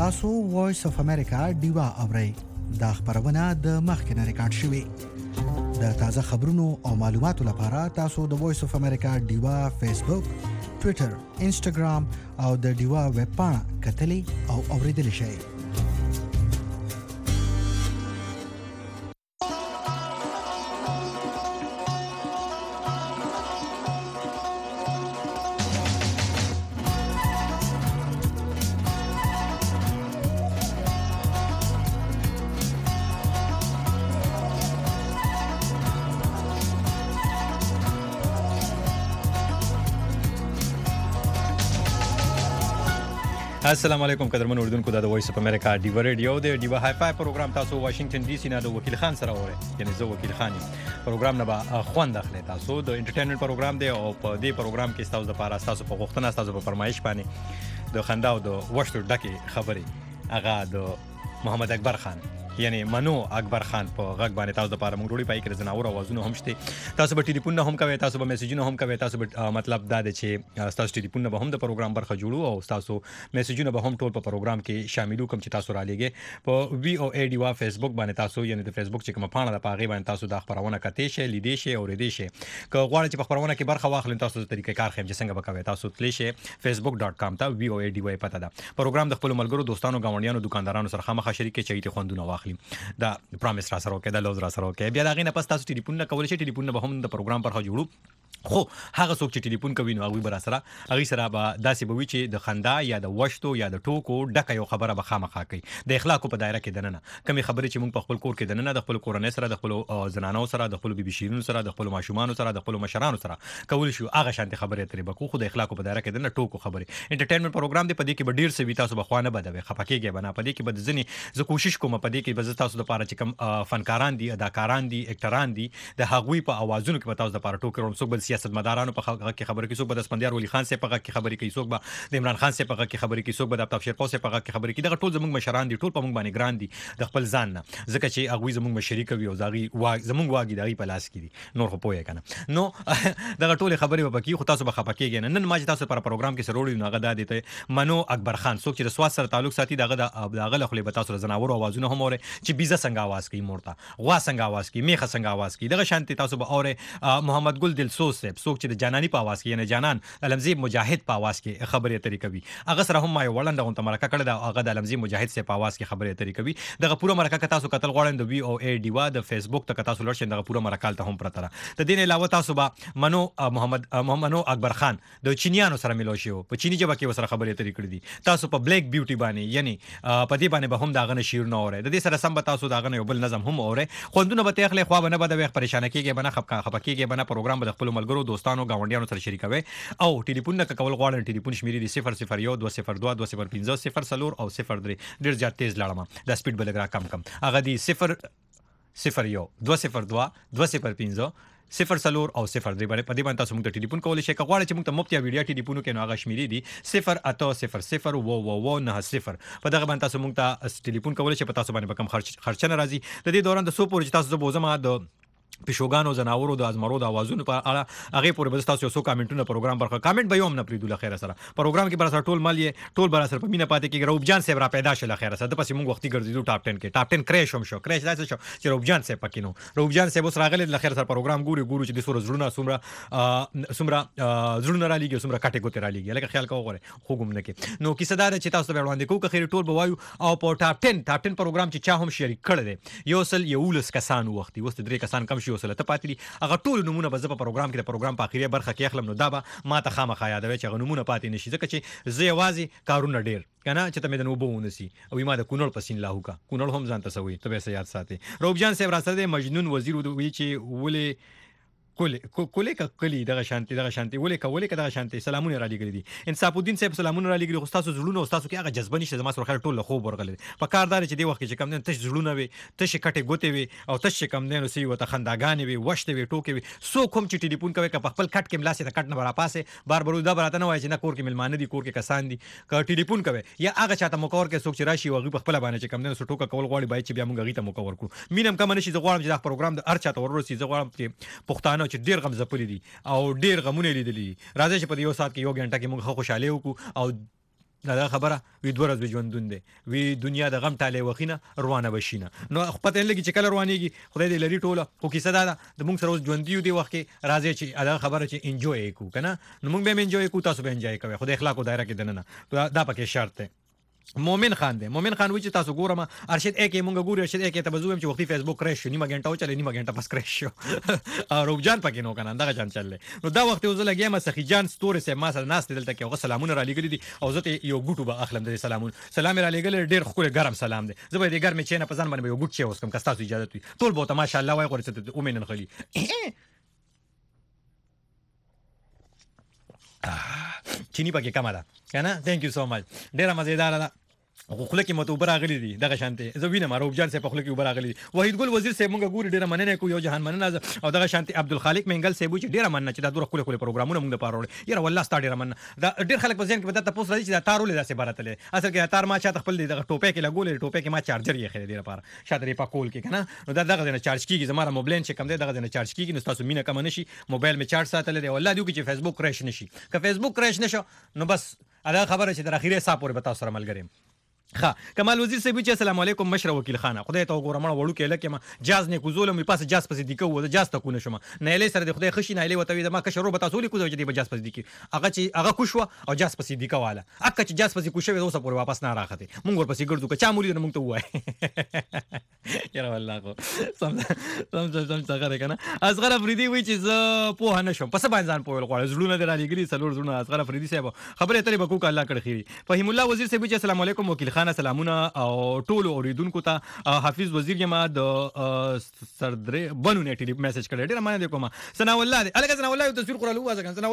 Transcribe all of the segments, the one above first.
تاسو وایس اف امریکا ډیوا اورئ. دا خبرونه د مخکنه ریکارډ شوې. د تازه خبرونو او معلوماتو لپاره تاسو د وایس اف امریکا ډیوا فیسبوک، ټوئیټر، انسټاګرام او د ډیوا ویب پاڼه کتلی او اوریدلی شئ. السلام علیکم قدرمن اردوونکو د وایس اف امریکا ډیوا ریډیو د ډیوا های فای پروګرام تاسو واشنگټن ډي سي نه د وکیل خان سره اورئ. یعنی زه وکیل خان یم. پروګرام نه به خوند اخلي. تاسو د انټرټینمنت پروګرام دی او په دې پروګرام کې تاسو د پاره تاسو په غوښتنه تاسو په فرمایش باندې د خندا او د وشتو ډکه خبرې هغه د محمد اکبر خان یعنی منو اکبر خان په غږ باندې تاسو د پاره مونږ ډوډۍ پای کې زناور اوازونه هم شته. تاسو به ټلیفون نه هم کوي، تاسو به میسجونه هم کوي، تاسو به مطلب دا دی چې تاسو ټلیفون نه به هم د پروګرام برخه جوړو او تاسو میسجونه به هم ټول په پروګرام کې شاملو کوم چې تاسو را لېږئ. په وی او ای ډیوا فیسبوک باندې تاسو یعنی د فیسبوک چې کومه پاڼه ده په هغې باندې تاسو دا خبرونه کتئ شئ، لیدئ شئ، اورېدئ شئ. که غواړئ چې په خبرونه کې برخه واخلئ تاسو د طریقې کار ښیم چې څنګه به کوئ. تاسو تللی شئ facebook.com ته وی او ای ډیوا پته ده. پروګرام د خپلو ملګرو دوستانو ګاونډیانو دکاندارانو سره خامخا شریک کړئ چې خوندونه واخلي. دا پرامیس را سره وکړئ، دا لوز را سره وکړئ. بیا د هغې نه پس تاسو ټلیفون نه کولی شئ، ټلیفون نه به هم د پروګرام برخه جوړو. خو هغه څوک چې ټلیفون کوي نو هغوی به را سره هغوی سره به داسې به وي چې د خندا یا د وشتو یا د ټوکو ډکه یو خبره به خامخا کوي د اخلاقو په دایره کې دننه. کومې خبرې چې موږ په خپل کور کې دننه د خپل کورنۍ سره، د خپلو زنانو سره، د خپلو بیبي شیرینو سره، د خپلو ماشومانو سره، د خپلو مشرانو سره کولی شو هغه شانتې خبرې اترې به کوو، خو د اخلاقو په دایره کې دننه ټوکو خبرې. انټرټینمنټ پروګرام دی، په دې کې به ډېر څه وي، تاسو به خوا نه بدوئ، خفه کېږئ به نه. په دې کې به ځینې زه کوشش کوم په دې کې به زه تاسو دپاره چې کوم فنکاران دي، اداکاران دي، اکټران دي، د هغوی په اوازونو کې به تاسو دپاره ټوکې وړم. څوک به د سیاستمدارانو په غږ کې خبرې کوي، څوک به د اسفندیار ولی خان صاحب په غږ کې خبرې کوي، څوک به د عمران خان صاحب په غږ کې خبرې کوي، څوک به د آفتاب شیرپور صاحب په غږ کې خبرې کوي. دغه ټول زموږ مشران دي، ټول په موږ باندې ګران دي د خپل ځان نه، ځکه چې هغوی زموږ مشري کوي او زموږ واګې د هغوی په لاس کې دي. نور خو پوهیږئ که نه. نو دغه ټولې خبرې به پکې، خو تاسو به خفه کېږئ نه. نن ما چې تاسو لپاره پروګرام کې سره وړی نو هغه دا دی ته منو اکبر خان، څوک چې د سوات سره تعلق ساتي، د هغه له خولې به تاسو د زناورو اوازونه هم اورئ چې بیزه څنګه اواز کوي مور ته، غوا څنګه اواز کوي، میخه څنګه اواز کوي. دغه شانتې تاسو به اورئ محمد ګل دلسوز صاحب، څوک چې د جاناني په اواز کې یعنی جانان علمزی مجاهد په اواز کې خبرې اترې کوي. هغه سره هم ما یو وړنده غونته مرکه کړې ده، هغه د علمزی مجاهد صاحب په اواز کې خبرې اترې کوي. دغه پوره مرکه که تاسو کتل غواړئ د وی او ای ډیوا د فیسبوک ته که تاسو لوړ شئ، دغه پوره مرکه هلته هم پرته ده. د دې نه علاوه تاسو به منو اکبر خان د چینیانو سره ملو شي، په چینی ژبه کې ورسره خبرې اترې کړې دي. تاسو په بلیک بیوټي باندې یعنی په دې باندې به هم د هغه نه شعرونه اورئ. د دې سره سم به تاسو د هغه نه یو بل نظم هم اورئ. خوندونه به ترې اخلئ، خوا به نه بدوئ، پریشانه کېږئ به نه، خفه کېږئ به نه. پروګرام به د خپلو ملګرو دوستانو ګاونډیانو سره شریکوئ. او ټلیفون نه که کول غواړئ ټلیفون شمیرې دي 001 202 205 0 او 03. ډېر زیات تیز لاړم، دا سپیډ به لږ را کم هغه دي 001 202 205 0 او 03 باندې. په دې باندې تاسو موږ ته ټلیفون کولی شئ. که غواړئ چې موږ ته مفت یا ویډیا ټلیفون وکړئ نو هغه شمیرې دي 0800 90. په دغه باندې تاسو موږ ته ټلیفون کولی شئ. په تاسو باندې به کم خرچه نه راځي. د دې دوران د څو پورې چې تاسو زه بوزم د پیشوګانو، زناورو، د ازمرو د اوازونو په اړه هغې پورې به تاسو یو څو کامنټونه پروګرام برخه کامنټ به یو هم نه پرېږدو له خیره سره. پروګرام کې به راسره ټول مل یې ټول به راسره په مینه پاتې کېږي. روب جان صاحب را پیدا شو له خیره سره، د پسې موږ وختي ګرځېدو ټاپ 10 کې. ټاپ 10 کریش هم شو، کریش داسې شو چې روب جان صاحب پکې نو. روب جان صاحب اوس راغلی له خیره سره پروګرام ګورو چې د څومره زړونه را لېږي، څومره کټې ګوتې را لېږي. لکه خیال کوه غواړئ خوږ هم نه کې. نو کیسه دا ده چې تاسو ته به وړاندې کوو، که خیر ټول به وایو. او په ټاپ 10 پروګرام چې چا هم شریک کړی دی 11 کسان وختي، اوس 3 کسان کم شي، 11 پاتې دي. هغه ټول نمونه به زه په پروګرام کې د پروګرام په اخري برخه کې اخلم. نو دا به ما ته خامخا یادوي چې هغه نمونه پاتې نشي، ځکه چې زه یوازې کارونه ډېر که نه چې ته مې د اوبه ونیسي او ما د کونړ په سیند لاهو کا. کونړ هم ځان ته څه وایي، ته به یې څه یاد ساتې. روب جان صاحب راسره دی، مجنون وزیر وایي چې ولې کولې که کلی دغه شانتي ولې که دغه شانتي سلامونه را لېږلي دي. انصاف الدین صاحب سلامونه را لېږلي، خو ستاسو زړونه او ستاسو کې هغه جذبه نشته. زما سره خیر ټول له خوب ورغلی دی. په کار دا دی چې دې وخت کې چې کوم دی تش زړونه وي، تشې کټې ګوتې وي او تش چې کوم دی نو څه وي ورته خنداګانې وي، وشتې وي، ټوکې وي. څوک هم چې ټلیفون کوي که په خپل کټ کې ملا سي د کټ نه به راپاسې بار دا به راته نه وایي چې نه کور کې مېلمانه دي، کور کې کسان دي. که ټلیفون کوي یا هغه چاته موقع ورکړئ څوک چې راشي او هغوی په خپله باندې چې کوم دی نو څه ټوکه کول غواړي باید چې بیا موږ هغوی ته موقع ورکړو. مینه هم کمه نه شي. زه غواړم چې دا پروګرام د هر چاته ورورسي. زه غواړم چې پښتانه چې ډېر غم ځپلي دي او ډېر غمونه لیدلي دي، راځئ چې په دې یو ساعت کې یو ګنټه کې موږ ښه خوشحالي وکړو او دا خبره وی دوه ورځې ژوندون دی وی دنیا د غم ټاله وخینه روانه بشینه نو پته لګي چې کله روانيږي خدای دې لري ټوله خو کیسه دا د موږ سره اوس ژوند دی وخت کې راځي چې دا خبره چې انجوای کو کنه نو موږ به انجوای کو تاسو به انجوای کوئ خدای اخلاق او دایره کې دننه دا پکې شرط دی مومن خان دی مومن خان وی چې تاسو ګورم ارشد اکی مونږ ګورو ارشد اکی ته بزوم چې وختي فیسبوک کریش شو نیمه غنټه او چلې نیمه غنټه پس کریش شو او روبجان پکې نو کنه دا جان چلې نو دا وخت وزله گیم سخی جان ستوري سه ما سره ناس دلته کې او سلامونه را لګل دي او زه یو ګوټو به اخلم د سلامون سلام را لګل ډیر خو ګرم سلام دی زه به دې ګرم چې نه پزان باندې یو ګوټ چې اوس کوم کستاسو اجازه وي ټول بوته ماشاءالله وای غوړې ته اومنن خلی چینی پکې کما ده کنه ثانک یو سو مچ ډیره مزیدار ده خو خلک مته وبر غلي دي دغه شانته زه وینم روبجان سه په خلک وبر غلي دي وحید ګل وزیر سه مونږ ګوري ډیره مننه کو یو جهان مننه او دغه شانته عبدالخالق منګل سه بو چې ډیره مننه چې دا دوه خلک پروګرامونه مونږ په اړه یاره والله ستاره ډیره مننه دا ډیر خلک په ځین کې پته تاسو راځي چې دا تارولې داسې باراتله اصل کې تار ما چاته خپل دغه ټوپه کې لګولې ټوپه کې ما چارجر یې خېره ډیره پاره شاته په کول کې کنه نو دا دغه نه چارج کیږي زماره موبایل چې کم دی دغه نه چارج کیږي نو تاسو مینه کم نشي موبایل می چارج ساتل دی والله دیو کې چې فیسبوک کریش نشي که فیسبوک کریش نشو نو بس ادا خبره چې در اخیره صاحب پورې بتاو سره ملګریم ها کمال وزیر صاحب چې السلام علیکم مشر وکیل خانه خدای ته وګورم وړو کې لکه ما جاز نه کوزول مې پاس جاز پسې دیکو و جاز ته کو نشم نه له سره د خدای خشي نه له وتوي د ما کشرو به تاسو لیکو چې د جاز پسې دیکی هغه کوشوا او جاز پسې دیکواله اکه چې جاز پسې کوشوي اوسه پورې واپس نه راخته مونږ ور پسې ګرځو که چا مولي مونږ ته وای یاره والله کو سم څنګه کنه اصغر افریدي وی چې ز په نشم پس باندې ځان په غوړ زړونه در علی ګری سلور زړونه اصغر افریدي صاحب خبره ترې بکو ک الله کړ خيري فهم الله وزیر صاحب چې السلام علیکم وکیل خانه سلامونه او ټول اوریدونکو ته حافظ وزیر یما د سردرې بنو نه ټیلی میسج کړی ډیر مانه کوم ثنا الله الګ ثنا الله تصویر قرالو وازه ثنا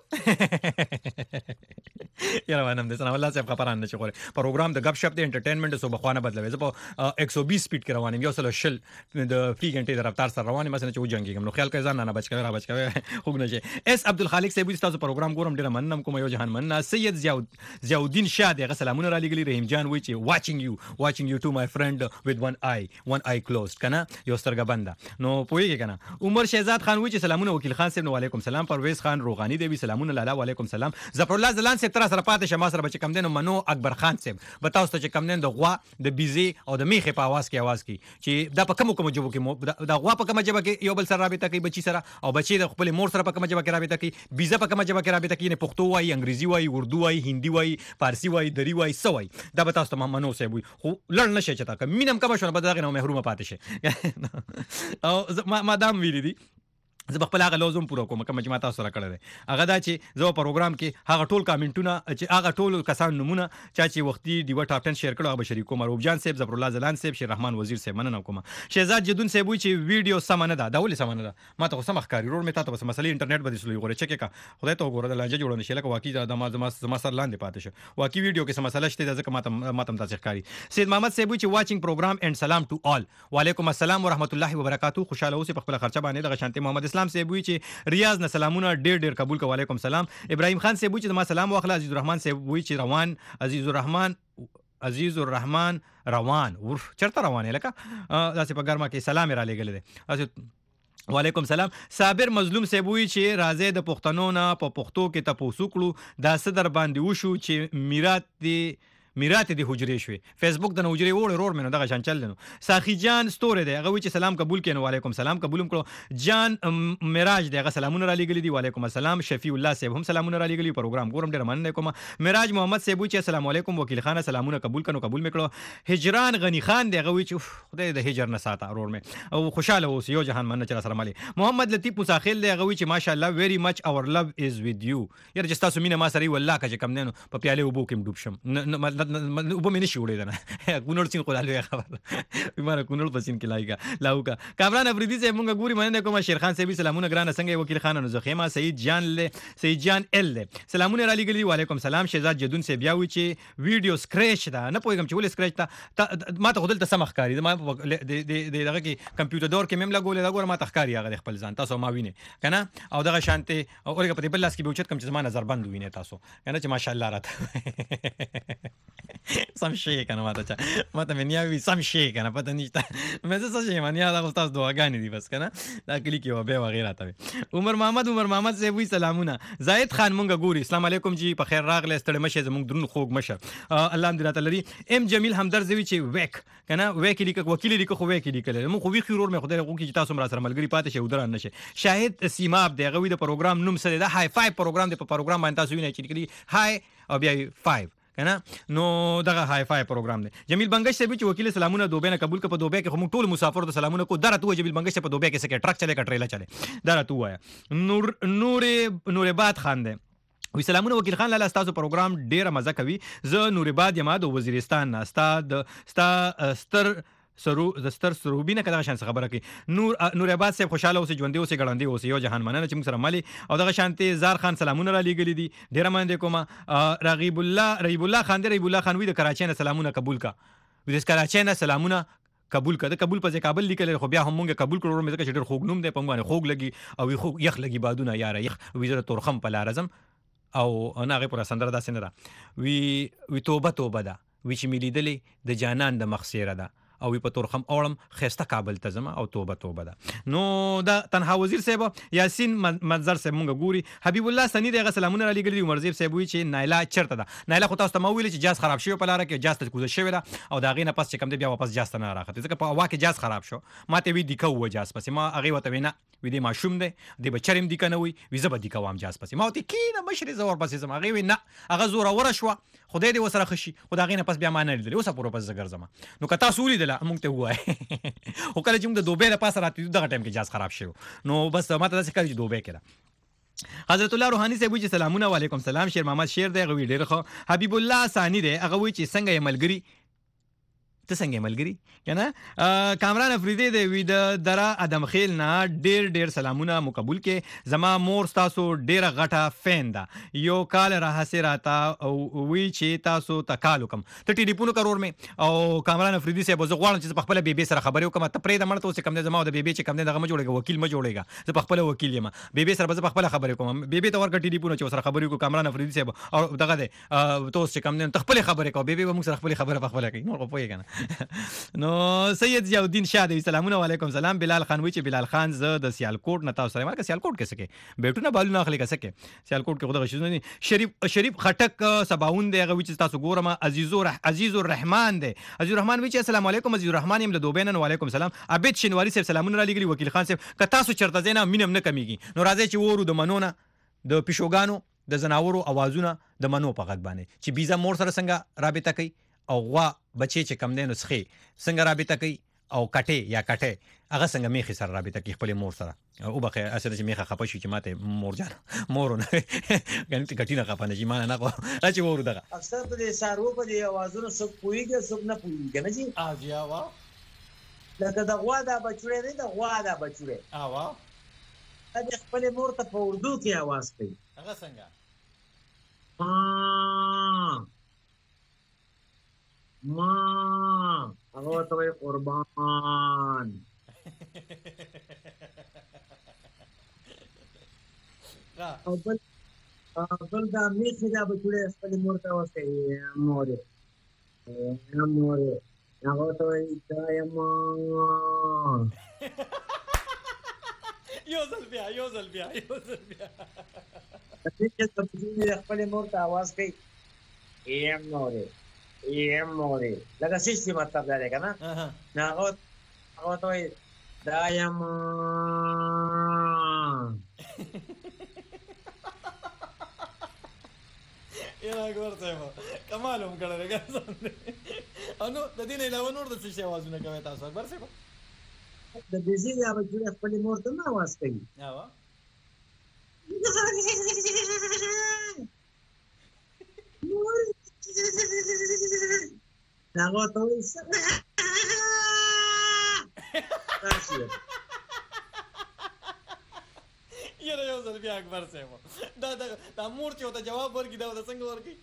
الله یاره وانم د ثنا الله صاحب خبران نه چغره پروګرام د غب شپ د انټرټینمنت سو بخوانه بدلوي زه په 120 سپیډ کې روانم یو سل شل د فری غنټې د رفتار سره روانم مثلا چې و جنگي نو خیال کوي ځان نه بچ کوي خوګ نه شي اس عبدالخالق صاحب تاسو پروګرام ګورم ډیر مننم کوم یو جهان مننه سید ضیاءالدین شاه دغه سلامونه را لګلی رحیم جان وی چې watching you too my friend with one eye closed کنه یو سترګه بنده نو پوهیږي کنه عمر شهزاد خان وی چې سلامونه وکیل خان صاحب وعلیکم سلام پرویز خان روغانی دی سلامونه لاله وعلیکم سلام ظفر الله زلان صاحب تر سره پاتې شمه سره بچ کم دین منو اکبر خان صاحب بتاو چې کم دین د غوا د بیزي او د میخه په आवाज کې چې دا په کوم جوب کې دا غوا په کوم جوب کې یو بل سره رابطه کوي بچی سره او بچی د خپل مور سره په کوم جوب کې رابطه کوي بیزه په کوم جوب کې رابطه کوي نه پښتو وای انګریزي وای اردو وای هندي وای فارسی وای دری وای سوای دا به تاسو ته منو صاحب خو لړ نشي چې تا مینم کما شو به دغه نو محرومه پاتې شي او ما دام ویلي دي زه خپل هغه لوزم پوره کوم کوم چې ما تاسو سره کړی دی هغه دا چې زه پروګرام کې هغه ټول کامنټونه چې هغه ټول کسان نمونه چې وختي دیو ټاپ 10 شیر کړو هغه شریک کوم روبجان صاحب ظفر الله زلان صاحب شیر رحمان وزیر صاحب مننه کوم شهزاد جدون صاحب چې ویډیو سمنه ده ولې سمنه ده ما ته سم ښکاری روړ مې تاسو مسلې انټرنیټ باندې سلوي غوړې چکه کا خدای ته وګوره د لانجه جوړ نشي لکه واقعي د ما سر لاندې پاتې شو واقعي ویډیو کې سم مسله شته ځکه ما تم تاسو ښکاری سید محمد صاحب چې واچینګ پروګرام اند سلام ټو آل وعلیکم السلام ورحمت الله وبرکاتہ خوشاله اوسې په خپل خرچه باندې د شانتي محمد اسلام صاحب چې ریاض نه سلامونه ډیر قبول کو وعلیکم سلام ابراهیم خان صاحب چې ما سلام واخله عزیز الرحمن صاحب چې روان عزیز الرحمن روان ور چرته روانه لکه داسې په ګرمه کې سلام را لګل دي وعلیکم سلام صابر مظلوم سیبوی چې راځي د پښتنو نه په پښتو کې تاسو کړو دا صدر باندې وشو چې میرات دی حجرې شوي فیسبوک د حجرې وړ مینه دغه شان چل نو ساخی جان ستوره دی هغه وی چې سلام قبول کین وعلیکم سلام قبولم کړو جان معراج دی هغه سلامونه را لګلی دی وعلیکم السلام شفیع الله صاحب هم سلامونه را لګلی پروګرام ګورم ډیر مننه کوم معراج محمد صاحب چې السلام علیکم وکیل خانه سلامونه قبول میکړو هجران غنی خان دی هغه وی چې خدای د هجر نه ساته ورور مې او خوشاله اوس یو جهان مننه چې سره مالي محمد لطیف مساخیل دی هغه وی چې ماشاءالله ویری مچ اور لو از وذ یو یاره چې تاسو مینه ما سره والله که کم دینو په پیاله وبو کې ډوب شم وبو مې نشي وړې نه کونړ سین خدای خبر بیمار کونړ پسین کې لاوکا کامران افریدي صاحب مونږ ګوري مننه کوم شیر خان صاحب سلامونه ګرانه څنګه وکیل خان نو زخیمه سعید جان ال سلامونه را لګلی وعلیکم سلام شهزاد جدون صاحب یاوي چې ویډیو سکریچ دا نه پوهیږم چې ولې سکریچ تا ما ته خدل ته سمخ کاری ما دغه کې کمپیوټر دور کې مم لګولې دا ګور ما تخکاری هغه خپل ځان تاسو ما ویني کنه او دغه شانته اورګه په دې بل لاس کې به اوچت کم چې زما نظر بند ویني تاسو کنه چې ماشاءالله راته سم شي کنه ماته مې نیا وی سم شي کنه پته نشته مې څه شي مې نیا دا استاد دعاګانې دي بس کنه دا کلی کې و به وغیرہ ته عمر محمد صاحب وی سلامونه زاهد خان مونږ ګوري السلام علیکم جی په خیر راغله ستړي مشه زمونږ درون خوږ مشه الله دې راته لري ام جمیل همدرد زوی چې ویک کنه ویک لیک وکیل لیک خو ویک لیکل مو خو وی خيرور مې خدای کو کې تاسو مرا سره ملګری پاتې شه ودران نشه شاهد سیماب دی غوی د پروګرام نوم سره د های 5 پروګرام د پروګرام باندې تاسو وینئ چې کلی های او بیا 5 کنه نو دغه های فای پروګرام دی جمیل بنگش صاحب چې وکیل سلامونه دوبه نه قبول ک په دوبه کې هم ټول مسافر ته سلامونه کو درته جمیل بنگش په دوبه کې سکه ټرک چلے کا ټریلا چلے درته وایا نور باد خان دی وی سلامونه وکیل خان لاله تاسو پروګرام ډیره مزه کوي زه نور باد یم د وزیرستان نه ستا ستر سروبینه کله شان خبره کوي نور آباد صاحب خوشاله اوسې ژوندې اوسې ګړندې اوسې یو جهان مننه چې موږ سره مالي او دغه شانتي زار خان سلامونه را لېږلي دي ډیره مننه کوم رغیب الله خان وی د کراچۍ نه سلامونه قبول کا وی د کراچۍ نه سلامونه قبول کړه کابل په کابل لیکل خو بیا هم مونږه قبول کړو مې ځکه چې ډېر خوګ نوم دی په باندې خوګ لګي او خوګ یخ لګي بادونه یاره یخ وزره تورخم په لارزم او انا غي پر سندره داسې نه ده وی توبه ده وی چې ملي دلې د جانان د مخسیره ده او په تورخم اورم خسته کابل ته زما او توبه ده نو دا تنها وزیر صاحب یاسین منظر صاحب مونږ ګوري حبیب الله سنی دغه سلامونه علی ګری عمر زیب صاحب وی چې نایلا چرته ده نایلا خو تاسو ته مو ویل چې جاز خراب شوی په لار کې جاز ته کوزه شوی ده او دا غینه پس چې کم دی بیا واپس جاز ته نه راخته ځکه په واکه جاز خراب شو ماته وی دیکو و جاز پس ما هغه وته وینا وی دی ماشوم دی د بچریم دی کنه وی زبر دی کوم جاز پس ما ته کینه مشر زور پس زما هغه وینا هغه زور ور شو خدای دې وسره خشي خدای غینه پس بیا ما نه لیدل اوس پورو پس زګر زما نو کتا سولې دله مونږ ته وای او کله چې موږ د دوبه د پاسه راتلو دغه ټایم کې جاز خراب شو نو بس ماته داسې کړي چې دوبه کړه حضرت الله روحانی صاحب وی چې سلامونه علیکم سلام شیر محمد شیر دی غوی ډیر خو حبیب الله ثانی دی هغه وی چې څنګه ملګری ته څنګه ملګری کنه کامران افریدی دی وی د درا ادم خیل نه ډیر سلامونه مقبول کې زما مور تاسو ډیره غټه فین ده یو کال راهسه راتا او وی چې تاسو تکالو کم ته ټلیفون کرور مې او کامران افریدی صاحب زه غواړم چې په خپل بیبي سره خبرې وکم ته پرې د مړ ته کم نه زما د بیبي چې کم نه دغه م جوړېږي وکیل م جوړېږي زه په خپل وکیل یم بیبي سره به په خپل خبرې کوم بیبي ته ورګ ټلیفون چې سره خبرې کو کامران افریدی صاحب او دغه ده تاسو چې کم نه خپل خبرې کو بیبي به موږ سره خپل خبره په خپل کوي نو په یې کنه نو سید ضیاءالدین شاه دی سلامونه علیکم سلام بلال خان وی چې بلال خان ز د سیالکوټ نه تاسو سره مارکه سیالکوټ کې سکے بیٹونه بالو نه اخلي کې سکے سیالکوټ کې خدای شنو شریف خټک سباون دی غوي چې تاسو ګورم عزیز الرحمن دی عزیز الرحمن وی چې السلام علیکم عزیز الرحمن یم له دوبینن وعلیکم سلام عبید شنواری صاحب سلامونه را لګلی وکیل خان صاحب که تاسو چرته زینا مینم نه کمیږي نو راځي چې ورو د منونه د پښوګانو د زناورو اوازونه د منو په غږ باندې چې بیزا مور سره څنګه رابطه کوي او غوا بچي چې کم دینو سخي څنګه رابطه کوي او کټه هغه څنګه میخي سره رابطه کوي خپل مور سره او بخیر اسنه چې میخه خپه شي چې ماته مور جان مورونه غنټ کټینه خپانه چې مان نه کو راځي ورو دغه اکثر په سارو په دی اوازونو سب پويږي سب نه پويږي نه جی اجیا وا لکه د غوا د بچوړې نه د غوا د بچوړې وا د خپل مور ته په اردو کې आवाज کوي هغه څنګه ما هغه ته قربان او بل دا میخي دا بچوړې خپل مور ته واسطه مور هغه ته دایم یو ځل بیا چې خپل مور ته आवाज کوي مورې لکه سیستم مطلب دا دی کنه نه هغه ته دایم یلا ګورته کمال هم کړه راګه انو د دې نه علاوه نور د څه आवाजونه کوي تاسو خبر څه د بيزي یا بچو خپل مور ته نه आवाज کوي ها هغه ته وایي یره یو ځل بیا اکبر صاحب دا مور چې وته جواب ورکړي دا وته څنګه ورکړي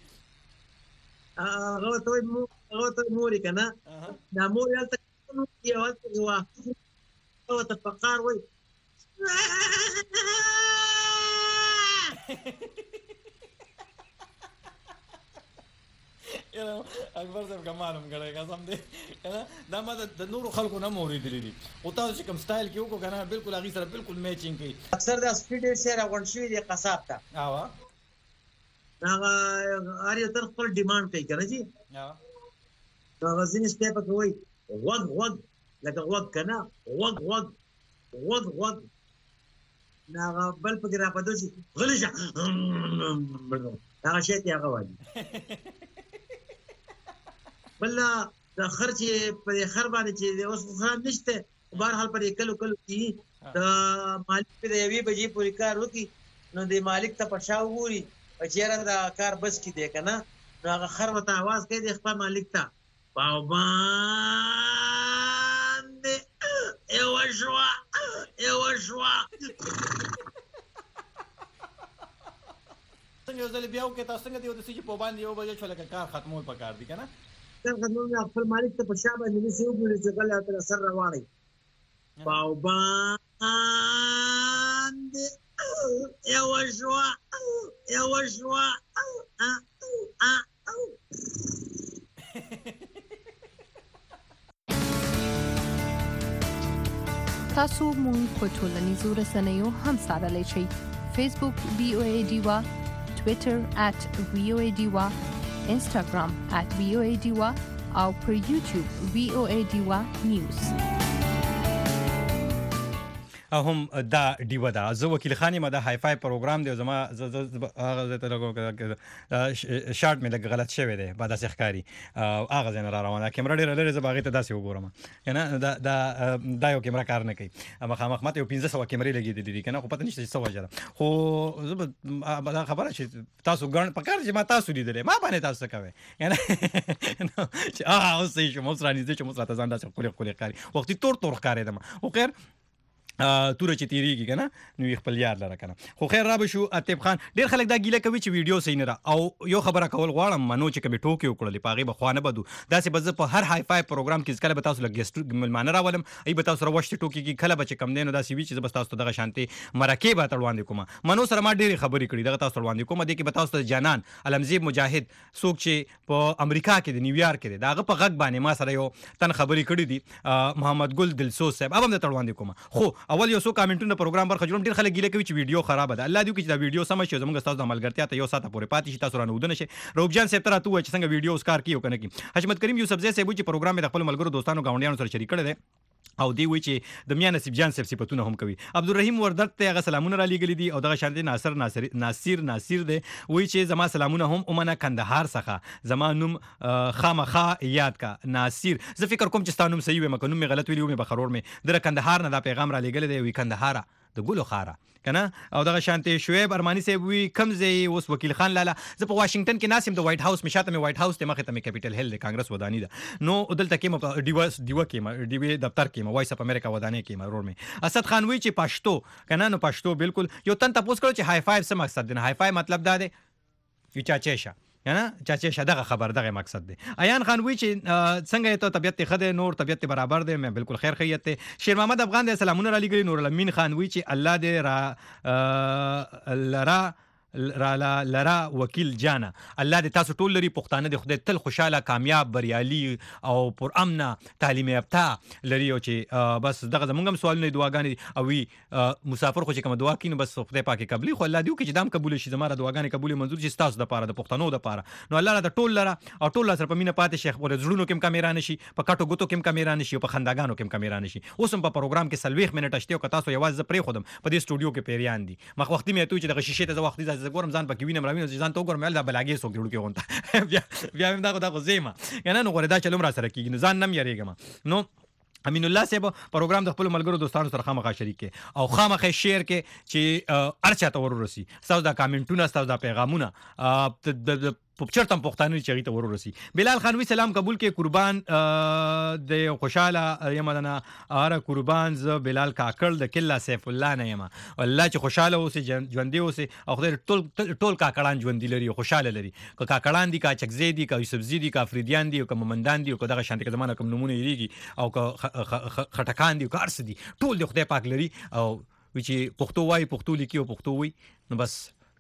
هغه ته موري کنه دا مور یالته نو یوالته واخ او ته فقار وایي اکبر صاحب کمالم غړې قسم دې دا ما د نورو خلکو نه اوریدلې دي او تاسو چې کوم سټایل کې وکړو کنه بالکل هغه سره بالکل میچینګ کوي اکثر د سپیډ سره غون شوی دی قصاب ته هغه اړ تر خپل ډیماند کوي کنه جی هغه ځینې سټیپ کوي وګ لکه وګ کنه وګ هغه بل په ګرا په دوی غلی شه هغه شی ته هغه وایي بل د خرچ په خر باندې چې اوس خراب نشته بهر حال پر کلو کی د مالک په یوې بجې پوری کار وکي نو د مالک ته پښاو ګوري چیرې دا کار بس کی دی کنه هغه خر وته आवाज کوي د خپل مالک ته باو باندې یو شوا څنګه یو ځل بیا وکړه تاسو څنګه دی د سې په باندې یو بجې شو لکه کار ختمول پکار دي کنه کار ختمول خپل مالک ته پښا باندې نسی وګوري چې غل تر سر رواني باو باندې یو شوا تاسو مونږ په ټولنیزو رسنیو هم ساتلی شئ. فیسبوک VOA ډیوا، ټویټر @VOA ډیوا، انسټاګرام @VOA ډیوا او پر یوټیوب VOA ډیوا نیوز. هم دا ډیوه ده زه وکیل خانی ما د های فای پروګرام دی زما هغه ته شارټ مې لږ غلط شوی دی بعد از ښکاری هغه زنه را روانه کیمرا ډیره لري زه باغې ته داسې وګورم کنه دا یو کیمرا کار نه کوي مخامخ ماته یو 1500 کیمرې لګېدلې دي کنه خو پته نشته څه وجه ده خو زه دا خبره چې تاسو ګڼ پکار چې ما تاسو لیدلې ما باندې تاسو کوي کنه چې اوس یې شو مو سره نږدې چې مو سره ځان داسې خولي کاری وختي تور ښکارې دم خو خیر توره چې تیریږي کنه نو خپل یاد لره کنه خو خیر را به شو اتیب خان ډیر خلک دا ګیله کوي چې ویډیو صحیح نه را او یو خبره کول غواړم منو چې کبي ټوکی وکړلې پاغي بخوانه بدو داسې بز په هر های فای پروګرام کې ځکه به تاسو لګ ګیسټ ملمانه راولم ای به تاسو راوښتي ټوکی کې کله بچ کم دینو داسې وی چې بس تاسو دغه شانتي مرکه به تړوان دي کوم منو سره ما ډیره خبرې کړې دغه تاسو تړوان دي کوم د کې به تاسو جانان علمزیب مجاهد څوک چې په امریکا کې د نیویارک کې دغه په غږ باندې ما سره یو تن خبرې کړې دي محمد ګل دلسوز صاحب هم د تړوان دي کوم خو اول یو څو کامنټ د پروګرام برخه جوړم ډیر خلک ګیله کوي چې ویډیو خراب ده الله دې وکړي چې دا ویډیو سم شي زموږ تاسو د عملګرتیا ته یو ساته پورې پاتې شي تاسو رانه ودنه شي روب جان صاحب تر ته چې څنګه ویډیو اسکار کیو کنه کی حشمت کریم یوسف زئی صاحب چې پروګرام د خپل ملګرو دوستانو گاونډیانو سره شریک کړي دي او دی وی چې د میا نصیب جان صاحب صفاتونه هم کوي عبدالرحیم وردت ته هغه سلامونه را لېګلې دي او دغه شانتي ناصر دی وی چې زما سلامونه هم اومنه کندهار څخه زما نوم خامخا یاد کا ناصر زه فکر کوم چې ستانوم صحیح وي مکنه مې غلط ویلی و مې بخرور مې در کندهار نه دا پیغام را لېګلې دی وی کندهار د ګلو خاره کنه او دغه شانتي شعیب ارمانی صاحب وی کم زی اوس وکیل خان لاله زه په واشنگټن کې ناسم د وایټ هاوس مشاته مې وایټ هاوس ته مخه ته مې کیپټل هیل د کانګرس ودانی ده نو دلته کې دیوه کې ډیوی دفتر کې وایس اپ امریکا ودانې کې مرور مې اسد خان وی چې پښتو کنه نو پښتو بالکل یو تن تاسو کړو چې های فای څه مقصد دی های فای مطلب دا دی چې چاچېشه کنه چاچېشه دغه خبر دغه مقصد دی ایان خان وی چې څنګه ته طبيعت خده نور طبيعت برابر دی مې بالکل خیر خیت ته شیر محمد افغان د سلامونه را لګري نور الامین خان وی چې الله دې لرا وکیل جانا الله دې تاسو ټول لري پښتانه د خدای تل خوشاله کامیاب بریالي او پر امن تعلیم یافته لري او چې بس دغه زمونږ سوالونه دعاګانې او وی مسافر خو چې کوم دعا کینو بس خدای پاکي قبلي خو الله دې وکړي چې دام قبول شي زماره دعاګانې قبول منظور شي تاسو د پاره د پښتنو د پاره نو الله د ټول لره او ټول سره په مینه پاتې شیخ ور زړونو کې کیمرا نشي په کټو ګوتو کې کیمرا نشي په خنداګانو کې کیمرا نشي اوس هم په پروګرام کې سلويخ منټ اشته او تاسو یوازې پرې خودم په دې سټوډیو کې پیریان دي مخ وختي مې ته چې د شیشه ته وختي ګورم ځان پکې وینم راوینم ځان ته ګورم دا بلاګي سوک جوړ کې غونته بیا هم دا زیما کنه نو غره دا چلوم را سره کیږي ځان نم یریګم نو امین الله صاحب پروګرام د خپل ملګرو دوستانو سره خامخا شریک کې او خامخا شیر کې چې ارچا ته ورورسي تاسو دا کامنټونه تاسو دا پیغامونه په چرتم پښتانه چې ته ورورسي بلال خان وی سلام قبول کې قربان د خوشاله یمدنه اره قربان ز بلال کاکړ د کله سیف الله نه یم الله چې خوشاله اوسې ژوندې اوسې او خدای ټول کاکړان ژوندې لري خوشاله لري کاکړان دي کا چکزې دي کا یوسفزي دي کا فریدیان دي او کا ممندان دي او دغه شانتي زمانه کوم نمونه یریږي او خټکان دي او کارس دي ټول د خدای پاک لري او چې پښتو وای پښتو لیکي او پښتو وای نو بس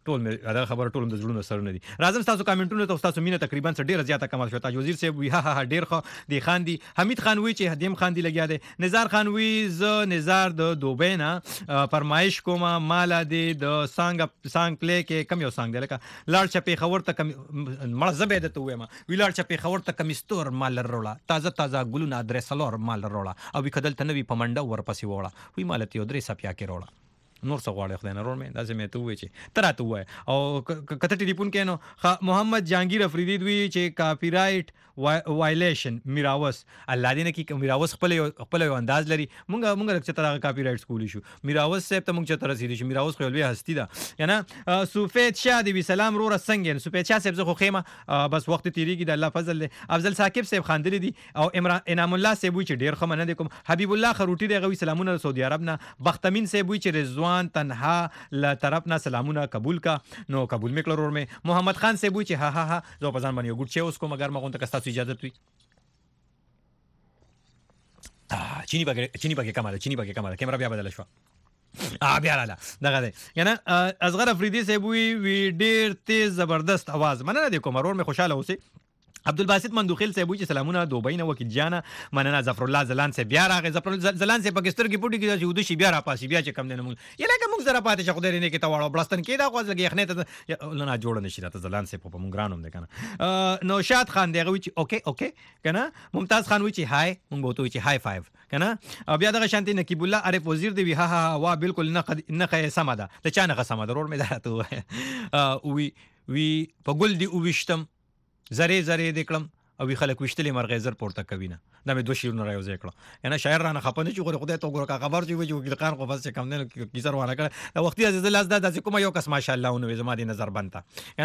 ټول مې دا خبره ټول د زړونو سره نه دي. راځم تاسو کمنټونو ته تاسو مینه تقریبا ډیره زیاته کمال شو. تاج وزیر صاحب وی ها ډیر خو دی خان دي. حمید خان وی چې هدیم خان دی لګیا دی. نزار خان وی ز نزار د دوبۍ نه فرمایش کوم مالا دی د سانګ پلی کې کم یو سانګ دی لکه لاړ چپی خبر ته کم مړ زبې د تو ما وی لاړ چپی خبر ته کمیستور مال وروړه تازه ګلونه درسلور مال وروړه او وی کدل تنوي پمنډه ورپسې وړه وی مالته یو درې سپیا کې وروړه نور څه غواړي خدای نه رور مې داسې مې ته وې چې تراته وای او کته ټلیفون کې نو محمد جهانگیر افریدی دوی چې کاپی رائټ وایلیشن میراوس الله دې نه کې میراوس خپل یو انداز لري مونږ چې تر کاپی رائټ سکول شو میراوس صاحب ته مونږ چې تر رسیدي شو میراوس خو لوی هستی ده یعنی سوفیت شاه دی سلام رور څنګه سوفیت شاه صاحب زه خو خیمه بس وخت تیریږي د الله فضل دی. افضل ثاقب صاحب خاندری دي او انعام الله صاحب چې ډیر خو مننه کوم. حبیب الله خروټی دی غوي سلامونه سعودي عرب نه. بختامین صاحب چې رضوان تنها ل طرف نه سلامونه قبول کا نو قبول میکړه رور مې. محمد خان صاحب چې ها زه په ځان باندې ګډ چې اوس کوم اگر مغون ته کستاسو اجازه وي چینی بګه کماله کیمرا بیا بدل شو بیا رااله دغه دی یعنی اصغر افریدی صاحب وی ډیر تیز زبردست आवाज مننه د کومرور مې خوشاله اوسه. عبدالباسط مندوخیل صاحب چې سلامونه دوبۍ نه وکیل جانا مننه. ظفر الله زلان سے بیا راغی. ظفر زلان سے پاکستان کې پټی کې چې ودشي بیا را پاسي بیا چې کم نه مونږ یلا کوم زره پاتې شخو درې نه کې تا واړو بلستان کې دا خو لګي خنه ته نه جوړ نشي راته زلان سے په مونږ رانوم ده کنه. نوشاد خان دی غوي چې اوکے کنه. ممتاز خان وی چې هاي مونږ بوته چې هاي فایو کنه. بیا دغه شانتي نقیب الله عارف وزیر دی ها وا بالکل نه سم ده ته چا نه سم ده رور مې درته وی په ګل دی او وشتم زره دکړم او خلک وشتلې مرغې زر پورته کوي نه دا مې دوه شیرونه راوځي کړه یعنی شاعر رانه خپنه چې خدای ته ګوره خبر چې وي وکیل خان خو بس کم نه کیسه روانه کړه دا وختي عزیز الله زدا د کوم یو کس ماشاءالله نو زما دي نظر بنتا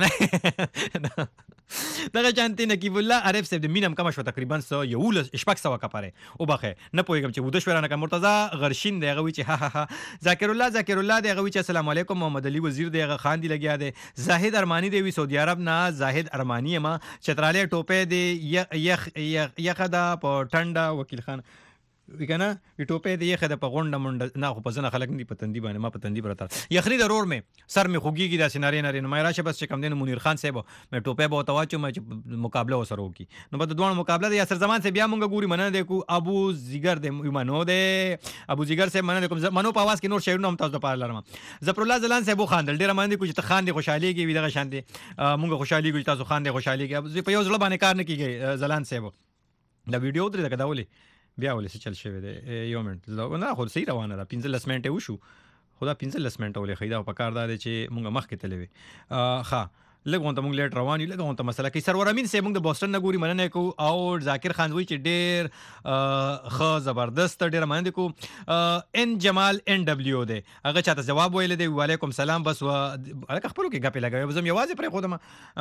یعنی دغه چانتي نقیب الله عارف صاحب د مینم کم شو تقریبا یو شپږ سو کپاره او بخه نه پويګم چې ودش ورانه کوم مرتضی غرشین دی غوي چې ها ذاکر الله دی غوي چې السلام علیکم محمد علي وزیر دی خان دی لګیا دی. زاهد ارمانی دی وی سعودي عرب نه. زاهد ارمانی ما چتراله ټوپه دی یخدا په ټنډه وکیل خان وکنه ټوپه دی یخدا په غونډه منډه نه خو په ځنه خلک نه پتندي باندې ما پتندي برته یخني ضرور مې سر مې خوګيږي دا سيناري نه مې راشه بس چې کم دین منیر خان صاحب مې ټوپه به تواچو مې مقابله وسره وکي نو په دوه مقابله د یاسر زمان سے بیا مونږ ګوري مننه د کو ابو زیګر د ایمانو د ابو زیګر سے مننه کوم منو په आवाज کې نور شعرونه هم تاسو ته پاره لرم. ظفر الله زلان صاحب خاندل ډیر باندې کوم ته خان دي خوشحالي کې وی دغه شان دي مونږ خوشحالي کوم تاسو خان دي خوشحالي کې په یو ځل باندې کار نه کیږي. زلان صاحب دا ویډیو درې دا ولې بیا ولې څه چل شوی دی یو منټ نه خو صحیح روانه ده 15 منټه وشو خدا 15 منټه ولې خیدا په کار دا چې مونږ مخ کې تلوي ها لګون ته مونږ لیټ روان یو لګون ته مسله کې سرور امین سه مونږ د بوسټن نه ګوري مننه کو او ذاکر خان وی چې ډیر خو زبردست ډیر مننه کو. ان جمال ان دبليو دی هغه چاته جواب ویل دی وعلیکم سلام بس هغه خپلو کې غپې لګوي زم یوازې پر خودم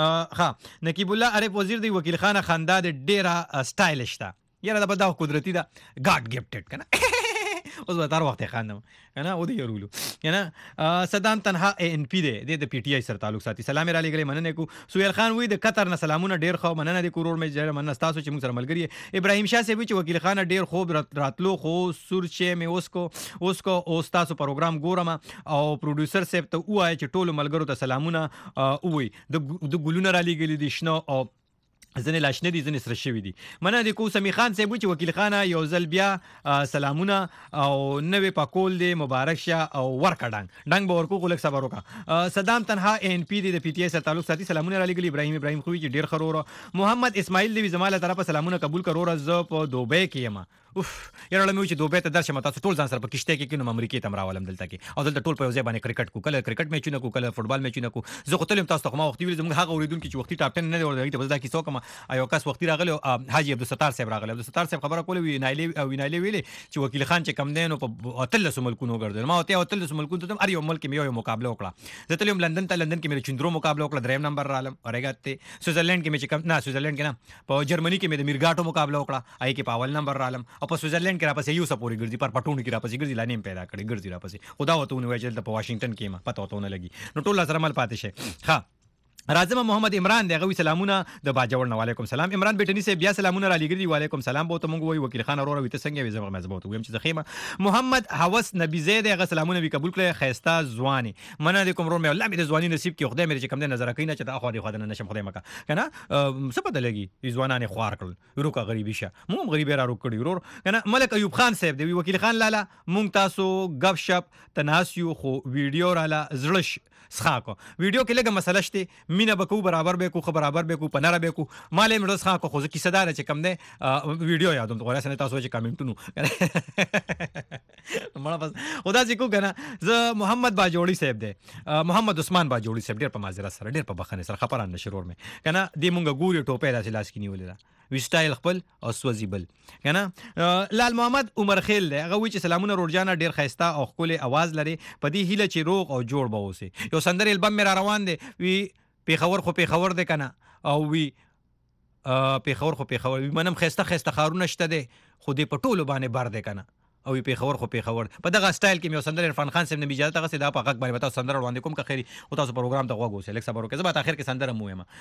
ها نقیب الله عارف وزیر دی وکیل خان خندا دی ډیر سټایلش تا یاره دا په دا قدرتي ده ګاډ گفټډ کنه اوس به تر وخت خاندم کنه او دی یرولو کنه. صدام تنها ا ان پی دی د پی ټی آی سره تعلق ساتي. سلام را لګلې مننه کو. سہیل خان وی د قطر نه سلامونه ډیر خو مننه د کورور مې جره مننه تاسو چې موږ سره ملګری. ابراهیم شاه سی وی چې وکیل خان ډیر خوب راتلو خو سورچه مې اوس کو تاسو پروګرام ګورم او پروډوسر صاحب ته وای چې ټول ملګرو ته سلامونه وای د ګلونه را لګلې دي شنو او ځنې لاشنه دي ځنې سره شوي دي. مننه د کو سمی خان صاحب چې وکیل خان یو ځل بیا سلامونه او نوې پاکول دی مبارک شه او ورکا ډنګ به ورکو غلک صبر وکا. صدام تنها ان پی دی د پی ټی آی سره تعلق ساتي سلامونه را لګلی. ابراهیم خو چې ډیر خرور. محمد اسماعیل دی زماله طرفه سلامونه قبول کړو ز په دوبۍ کې یم اوف یاره لمه چې دوبۍ ته درشه متا ټول ځان سره په کشته کې کینو امریکای ته مراولم دلته کې او دلته ټول په ځای باندې کرکټ کو کله کرکټ میچونه کو کله فوتبال میچونه کو. زه خو تلم تاسو ته ما وختي ویل زموږ هغه اوریدونکو چې وختي ټاپ 10 نه ورته بس دا کیسه کوم ایو کس وختي راغلی حاجی عبدالستار صاحب راغلی. عبدالستار صاحب خبره کوله وی نایلی ویلي چې وکیل خان چې کم دینو په اتل ملکونو ګرځول ما ته اتل ملکونو ته ار یو ملک مې یو مقابله وکړه. زه تلم لندن کې مې چندرو مقابله وکړه دریم نمبر رالم اورګات ته. سویزرلند کې مې کم نه سویزرلند کې نه په جرمني کې مې د میرګاټو مقابله وکړه آی کې په اول نمبر رالم او په سویزرلند کې را پسې یو سپوري ګرځي پر پټونو کې را پسې ګرځي لانیم پیدا کړي ګرځي را پسې خدا وته نو وایي چې په واشنگټن کې ما پته وته نه لګي نو ټول سره مل پاتې شي. ها راځم محمد عمران دی غوي سلامونه د باجوړ نه وعلیکم سلام عمران بیٹنی سے بیا سلامونه را لګری وعلیکم سلام بو ته مونږ وای وکیل خان اورو وي ته څنګه وي زما مزبوط ویم چې زخیمه محمد حوس نبی زید غ سلامونه وی قبول کړی خيستا ځواني منه علیکم رور مې الله مې د ځواني نصیب کې خدای مې چې کم نه نظر کین چې دا خو دې خدای نه نشم خدای مکا کنه څه پته لګي ځوانانه خوار کړل روکا غریبی شه مونږ غریب را روک کړی رور کنه ملک ایوب خان صاحب دی وکیل خان لاله مونږ تاسو غب شپ تناسیو خو ویډیو رااله زړش سخاکو ویډیو کې لګه مسله شته مینه بکو برابر به کو برابر به کو پناره به کو مالې مړ سخاکو خو کیسه دار چې کم نه ویډیو یادوم غواړم سره تاسو چې کمنټونو مړه بس خدا دې کو کنه ز محمد باجوړی صاحب دی محمد عثمان باجوړی صاحب ډیر په معذرت سره ډیر په بخنه سره خبران نشرور مې کنه دې مونږ ګوري ټوپه داسې لاس کې نیولې ده وی سټایل خپل او سوځي بل کنه لال محمد عمر خیل دی هغه وی چې سلامونه روړجانا ډیر خيستا او خپل आवाज لري په دې هیله چې روغ او جوړ به اوسي یو سندر البم مې را روان دی وی پیښور خو پیښور دی کنه او وی پیښور خو پیښور وی منم خيستا خارونه شته دی خو دې په ټولو باندې بار دی کنه او پیښور خو پیښور په دغه سټایل کې مې سندر عرفان خان صاحب نه اجازه تاسو دا په حق باندې وتا سندر روان کوم که خیری او تاسو پروګرام ته غوږ اوسه لیکس خبرو کې زما اخر کې سندر مو یم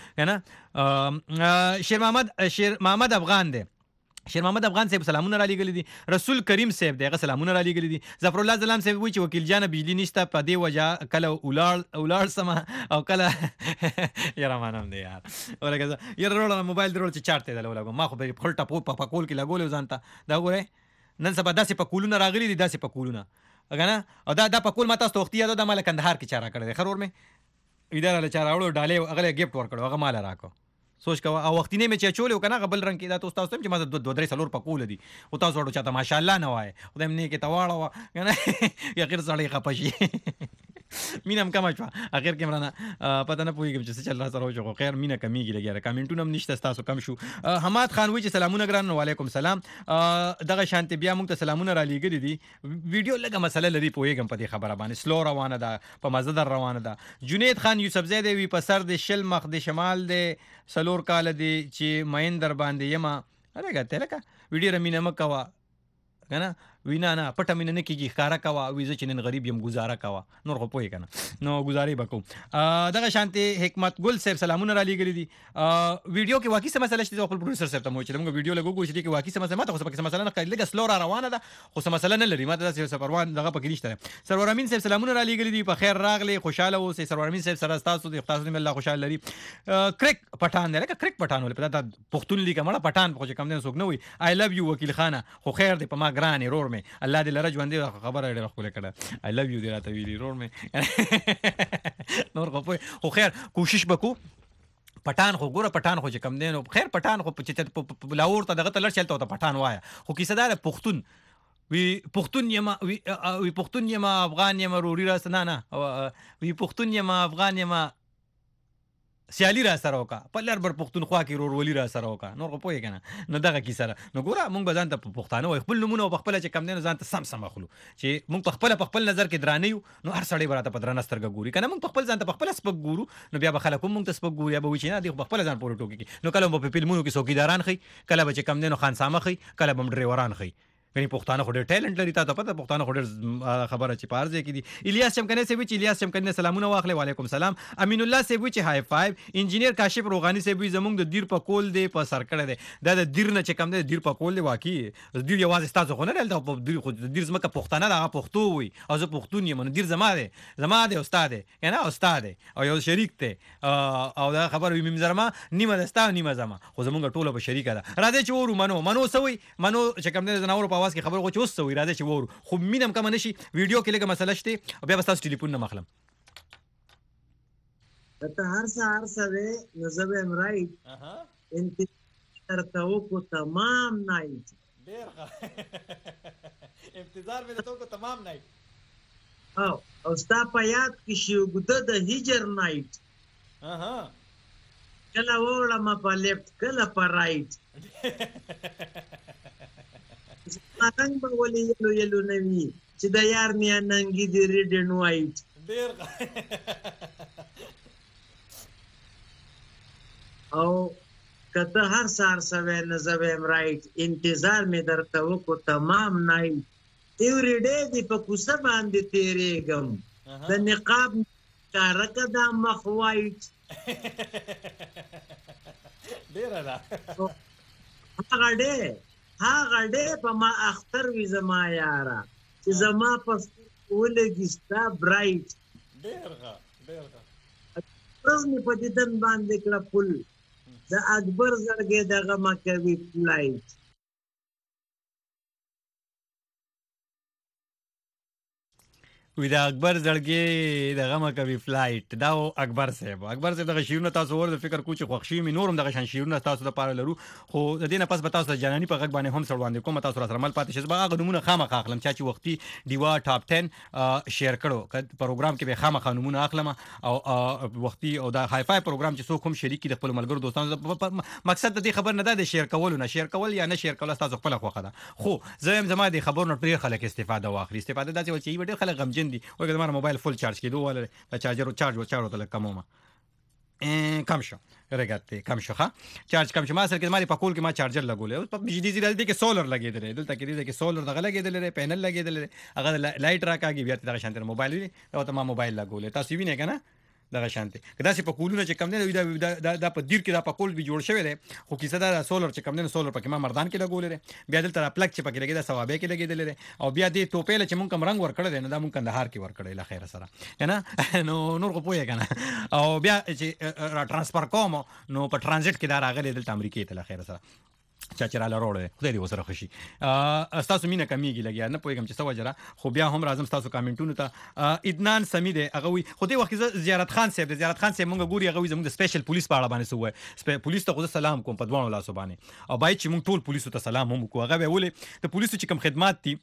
کنه شیر محمد افغان دی شیر محمد افغان صاحب سلامونه را لګل دي رسول کریم صاحب دغه سلامونه را لګل دي ظفر الله سلام صاحب وی چې وکیل جان بجلی نشته په دی وجه کله اولاد سما او کله یاره مانم دی یار ولګه یاره رول موبایل درول چې چارته دی لګو ما خو په خپل ټاپو په کول کې لګول ځانته دا ګوره نن سبا داسې په کولونه راغلي دي داسې په کولونه اګه او دا په کول ما تاسو وختي یاد د مال کندهار کې چاره کړی خرور مې اداره له چاره وړو ډالې هغه گیفت ورکړو هغه مال راکو سوچ کا او وختینه مې چې چولې کنه غبل رنگ کې دا تاسو ته چې ما 2 3 په کول دي او تاسو ورته چاته ماشاءالله نه وای خدای مې کې تواړه کنه یا غیر سړی خپشي مینم کم شو اخر کې مرانه پته نه پوهیږم چې څه چل را سره وشو خیر مینه کمیږي لګیاره کمنټونه هم نشته تاسو کم شو حماد خان وی چې سلامونه ګران وعلیکم سلام دغه شانتي بیا موږ ته سلامونه را لېګل دي ویډیو لګه مسله لري پوهیږم په دې خبره باندې سلو روانه ده په مزه در روانه ده جنید خان یوسف زید وی په سر د شل مخ د شمال د سلور کال دی چې مهندر باندې یما راګه تلکه ویډیو رمینه مکوا کنه وینا نه پټه مين نه کیږي ښکارا کوا ویزه چې نن غریب یم گزاره کوا نور خو پوي کنه نو گزاري وکړو دغه شانتي حکمت ګل صاحب سلامونه را لګلې دي ویډیو کې واقعي سم مسله شته خپل پروډوسر صاحب ته مو چې موږ ویډیو لګو چې کې واقعي سم مسله ماته خو سم مسله نه کړل لګ سلو را روانه ده خو سم مسله نه لري ماته د سفروان دغه پکې نشته سرور امین صاحب سلامونه را لګلې دي په خیر راغلي خوشاله اوسئ سرور امین صاحب سره تاسو د تاسو الله خوشاله لري کریک پټان دی لکه کریک پټان ول په دا پښتون لیکه مړه پټان خو چې کم نه سوګ نه وي آی لوف یو وکیل خانه خو خیر دی په ما ګران رور مې الله دې لره ژوندې خبره ډېره خپل کړه آی لوف یو دې راته ویلي رور مې نور خو خیر کوشش وکړو پټان خو ګوره پټان خو چې کم دی نو خیر پټان خو چې لاور ته دغه تلر چلته ته پټان وایا خو کیسه دار پښتون وی پښتون یما افغان یما روري راس نه وی پښتون یما افغان یما سیالي را سره وکا په لر بر پښتونخوا کې رورولي را سره وکا نور په پوهې کنه نو دغه کی سره نو ګوره مونږ به ځان ته پښتانه وای خپل نمونه په خپل چې کم نه ځان ته سم اخلو چې مونږ په خپل نظر کې درانه یو نو هر سړی براته په درانه سترګه ګوري کنه مونږ په خپل ځان ته په خپل سپک ګورو نو بیا به خلک مونږ ته سپک ګوري به وچ نه دی په خپل ځان پورې ټوکی نو کله په فلمونو کې څوکیداران خي کله به چې کم نه خان سامه خي کله به ډرایوران خي غني پښتانه خو ډېر ټیلنټ لري تاسو پته پښتانه خو ډېر خبره چې پارځي کې دي الیاس چمکنه سی وی چې الیاس چمکنه سلامونه واخلې وعلیکم سلام امین الله سی وی چې های فایو انجینیر کاشف روغانی سی وی زمونږ د دیر په کول دی په سر کړه دی دا د دیر نه چې کم دی دیر په کول دی واقعي دیر یوازې تاسو خو نه دلته په دیر خو دیر زمکه پښتانه دا پښتو وي او زه پښتون یم نو دیر زما دی استاد دی کنه استاد او یو شریک دی او دا خبر وي مزرما نیمه دستا نیمه زما خو زمونږ ټوله په شریکه ده راځي چې ورو منو سوي منو چې کم دی زناور په आवाज کې خبر خو چې وسوي راځي چې وورو خو مینم کم نشي ویډیو کې لګه مسله شته او بیا بس تاسو ټلیفون نه مخلم ته هر سوي نظم امرایت انتظار کو تمام نایت ډیر انتظار مې ته کو تمام نایت او ستا په یاد کې شی وګد د هجر نایت کله وړم په لیفت کله په رائټ څنګه به ولې یلو نوي چې د یار میا ننګي دی ریډ اینڈ وایټ ډیر او کته هر سار سوي نظم رائټ انتظار می درته وکړو تمام نایټ ایوری ډے دی په کوڅه باندې تیرېږم د نقاب کارکه دا مخ وایټ ډیره ده هغه ډې په ما اختر وي زما یاره چې زما په ولګي ستا برایټ ډیره پرز مې په دیدن باندې کړه پل د اکبر زړګې دغه ما کوي فلایټ وی دا اکبر زړګي د غمه کوي فلایټ دا اکبر صاحب دغه شیرونه تاسو ور د فکر کوچ خوښ شي می نورم دغه شان شیرونه تاسو د پاره لرو خو د دې نه پس به تاسو جانانی په غږ باندې هم سر وړاندې کوم تاسو سره مل پاتې شي هغه نمونه خامخ اخلم چې وختي دیوا ټاپ 10 شیر کړو پروګرام کې به خامخ نمونه اخلم او وختي او دا های فای پروګرام چې څوک هم شریک د خپل ملګرو دوستانو مقصد د دې خبر نه ده شیر کول نه شیر کول یا نه شیر کول تاسو خپل خوخه ده خو زه هم زما د خبر نه ډیر خلک استفاده واخلي استفاده دا چې ډیر خلک غمجن دي وګورئ زما موبایل فل چارج کیدو ول د چارجر چارج ته کمومه کم شو رګاته کم شو ها چارج کم شو ما سره کې مالي په کول کې ما چارجر لګولې په بجلی زیرا دي کې سولر لګېدل دلته کې سولر دغه لګېدل پینل لګېدل هغه لایټ راکاږي بیا دغه شانتر موبایل او ته ما موبایل لګولې تاسو وینئ کنه دغه شانتي کدا چې په کولونه چې کم نه دا په دیر کې دا په کول به جوړ شوی دی خو کیسه دا سولر چې کم نه سولر پکې ما مردان کې لګولې بیا دلته پلک چې پکې لګیدا ثوابه کې لګیدل او بیا دې ټوپېله چې مونږ کم رنگ ور کړل نه دا مونږ کندهار کې ور کړل خیر سره کنه نو نور کو پوهه کنه او بیا چې را ترانسفر کوم نو په ترانزیت کې دا راغلی دلته امریکای ته خیر سره چاچراله روړې خدای دې وسره خوشي تاسو مینه کمیږي لګیا نه پوهیږم چې سوا جره خو بیا هم راځم تاسو کامنټونو ته ادنان سمید هغه وي خو دې وخت زیارت خان صاحب مونږ ګوري هغه زموږ د سپیشل پولیس په اړه باندې سوې پولیس ته خو سلام کوم په دوه لاسو باندې او باید چې مونږ ټول پولیسو ته سلام هم کوو هغه ولې د پولیسو چې کوم خدمات دي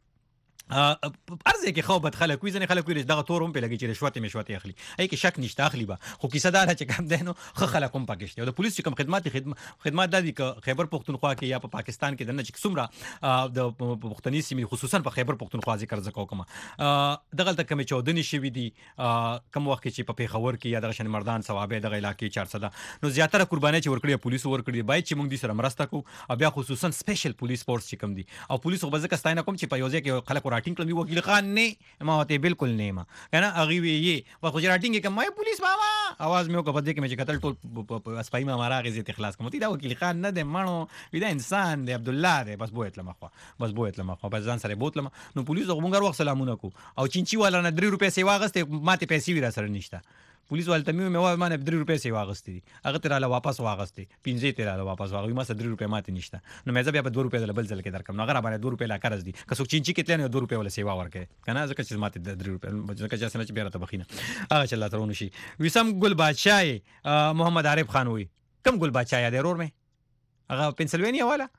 ارزه کې خو بد خلک وي ځنه خلک وي دغه تورم په لګي چې رشوت اخلي ای کې شک نشته اخلي به خو کیسه دا چې کم دینو خو خلک هم پاکستان او د پولیس کوم خدمات د خیبر پختونخوا کې یا په پاکستان کې دنه چې څومره د پښتني سیمې خصوصا په خیبر پختونخوا ذکر زکو کوم دغه د کم 14 شوی دي کم وخت چې په پیښور کې یا دغه شن مردان ثوابه دغه علاقې 400 نو زیاتره قرباني چې ورکړي پولیس ورکړي باید چې موږ دې سره مرسته کوو او بیا خصوصا سپیشل پولیس فورس چې کم دي او پولیس خو بزکه ستاینه کوم چې په یوځای کې خلک راټینګ کړي وکیل خان نه ما ته بالکل نه ما کنه اغي وی و خو راټینګ کوم ما پولیس بابا आवाज مې وکړه دې کې مې قتل ټول اسپای ما مارا غزي اخلاص کوم تی دا وکیل خان نه ده مانو ودا انسان دی عبد الله دی بس بوت لمخه بس ځان سره بوت لمه نو پولیس غوږر وخت سلامونه کو او چینچی والا نه 3 روپیا سیوا غسته ماته پیسې ویرا سره نشته پولیس والته مې ما 3 روپیا سیوا غسته دي هغه تر له واپس واغسته 15 تر له واپس واغوي ما 3 روپیا ماته نشته نو مې بیا په 2 روپیا بل ځل کې درکم نو هغه باندې 2 روپیا لا قرض دي که څوک چینچی کې تلنه 2 روپیا ولا سیوا ورکه کنه ځکه چې ماته 3 روپیا ځکه چې سنه چې بیا راته بخینه هغه چې الله ترونه شي وسم ګل بادشاہ محمد عارف خان وي کم ګل بادشاہ یاد ورور مې هغه پنسلوانیا والا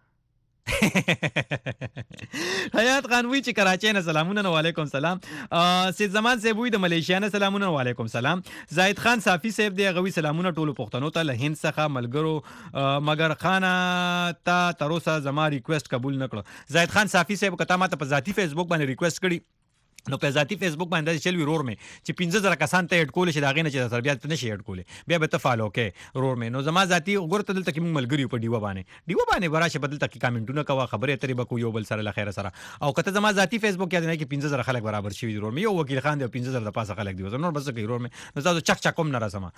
حیات خان وی چې کراچۍ نه سلامونه وعلیکم سلام سید زمان صاحب وی د ملیشیا نه سلامونه وعلیکم سلام زاهد خان صافی صاحب دی غوي سلامونه ټولو پښتنو ته له هند څخه ملګرو مگر خانه تا تروسه زما ریکوست قبول نکړو زاهد خان صافی صاحب کته ماته په ذاتی فیسبوک باندې ریکوست کړی نو په ذاتی فیسبوک باندې چل وی رور مې چې 15000 کسان ته اډ کول شي دا غینه چې تربیات نه شي اډ کول بیا به ته فالو کې رور مې نو زما ذاتی وګورته دلته کې ملګری په دیو باندې براشه بدل تک کمنټونه کوه خبره ترې بکو یو بل سره لخيره سره او کته زما ذاتی فیسبوک یاد نه کې 15000 خلک برابر شي رور مې یو وکیل خان دی 15000 د پاسه خلک دی نو بس کې رور مې نو تاسو چک چک کوم نه راځم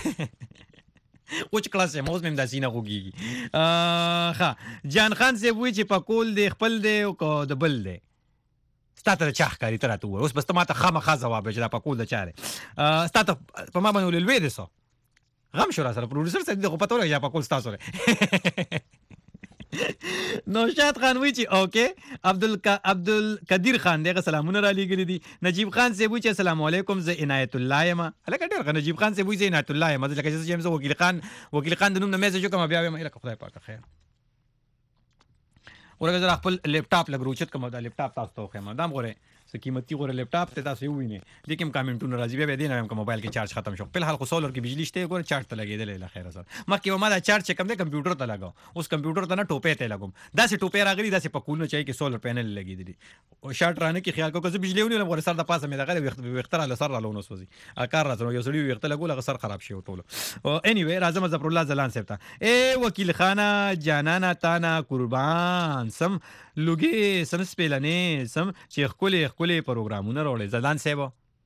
اوچ کلاس موږ مې داسینه خوږي ها جان خان سی وی چې په کول دی خپل دی او د بل دی ستاته چا کاری تر ته اوس بس ته ماته خامخا جواب چې دا په کول د چاره ستاته په ما باندې ولوي دي سو غم شو را سره پروډوسر سره د خو پته ورغی په کول ستاسو لري نوشاد خان وی چې اوکے عبدل قدیر خان دغه سلامونه را لګری دي نجیب خان سی وی چې السلام علیکم ز عنایت الله یم الکه ډیر نجیب خان سی وی چې عنایت الله یم لکه چې جیمز وکیل خان د نوم نه میسج کوم بیا مې لکه خدای پاک خیر ورګه زه خپل لیپټاپ لګروچت کوم دا لیپټاپ تاسو ته خو مدام غوړې څه قیمتي غوړې لیپټاپ ته تاسو وینئ لیکن کمنټونه راځي بیا دې نه کوم موبایل کې چارج ختم شو په حال خو سولر کې بجلی شته ګور چارج ته لګیدل له خیره سره مکه ما دا چارج کوم د کمپیوټر ته لګاو اوس کمپیوټر ته نه ټوپې ته لګوم دا سه ټوپې راغلي دا سه پکونه چای کې سولر پینل لګیدل او شارټ رانه کې خیال کو چې بجلی ونیول غوړ سره د پاسه مې دغه وختره له سره لونه سوزي کار راځو یو سړي وخت لګول سر خراب شي ټول اني وی راځم ظفر الله زلان صاحب ته اے وکیل خانه جانانا تانا قربان سم لوګي سم سپیلنې سم چې خولي پروګرامونه راوړي زدان صاحب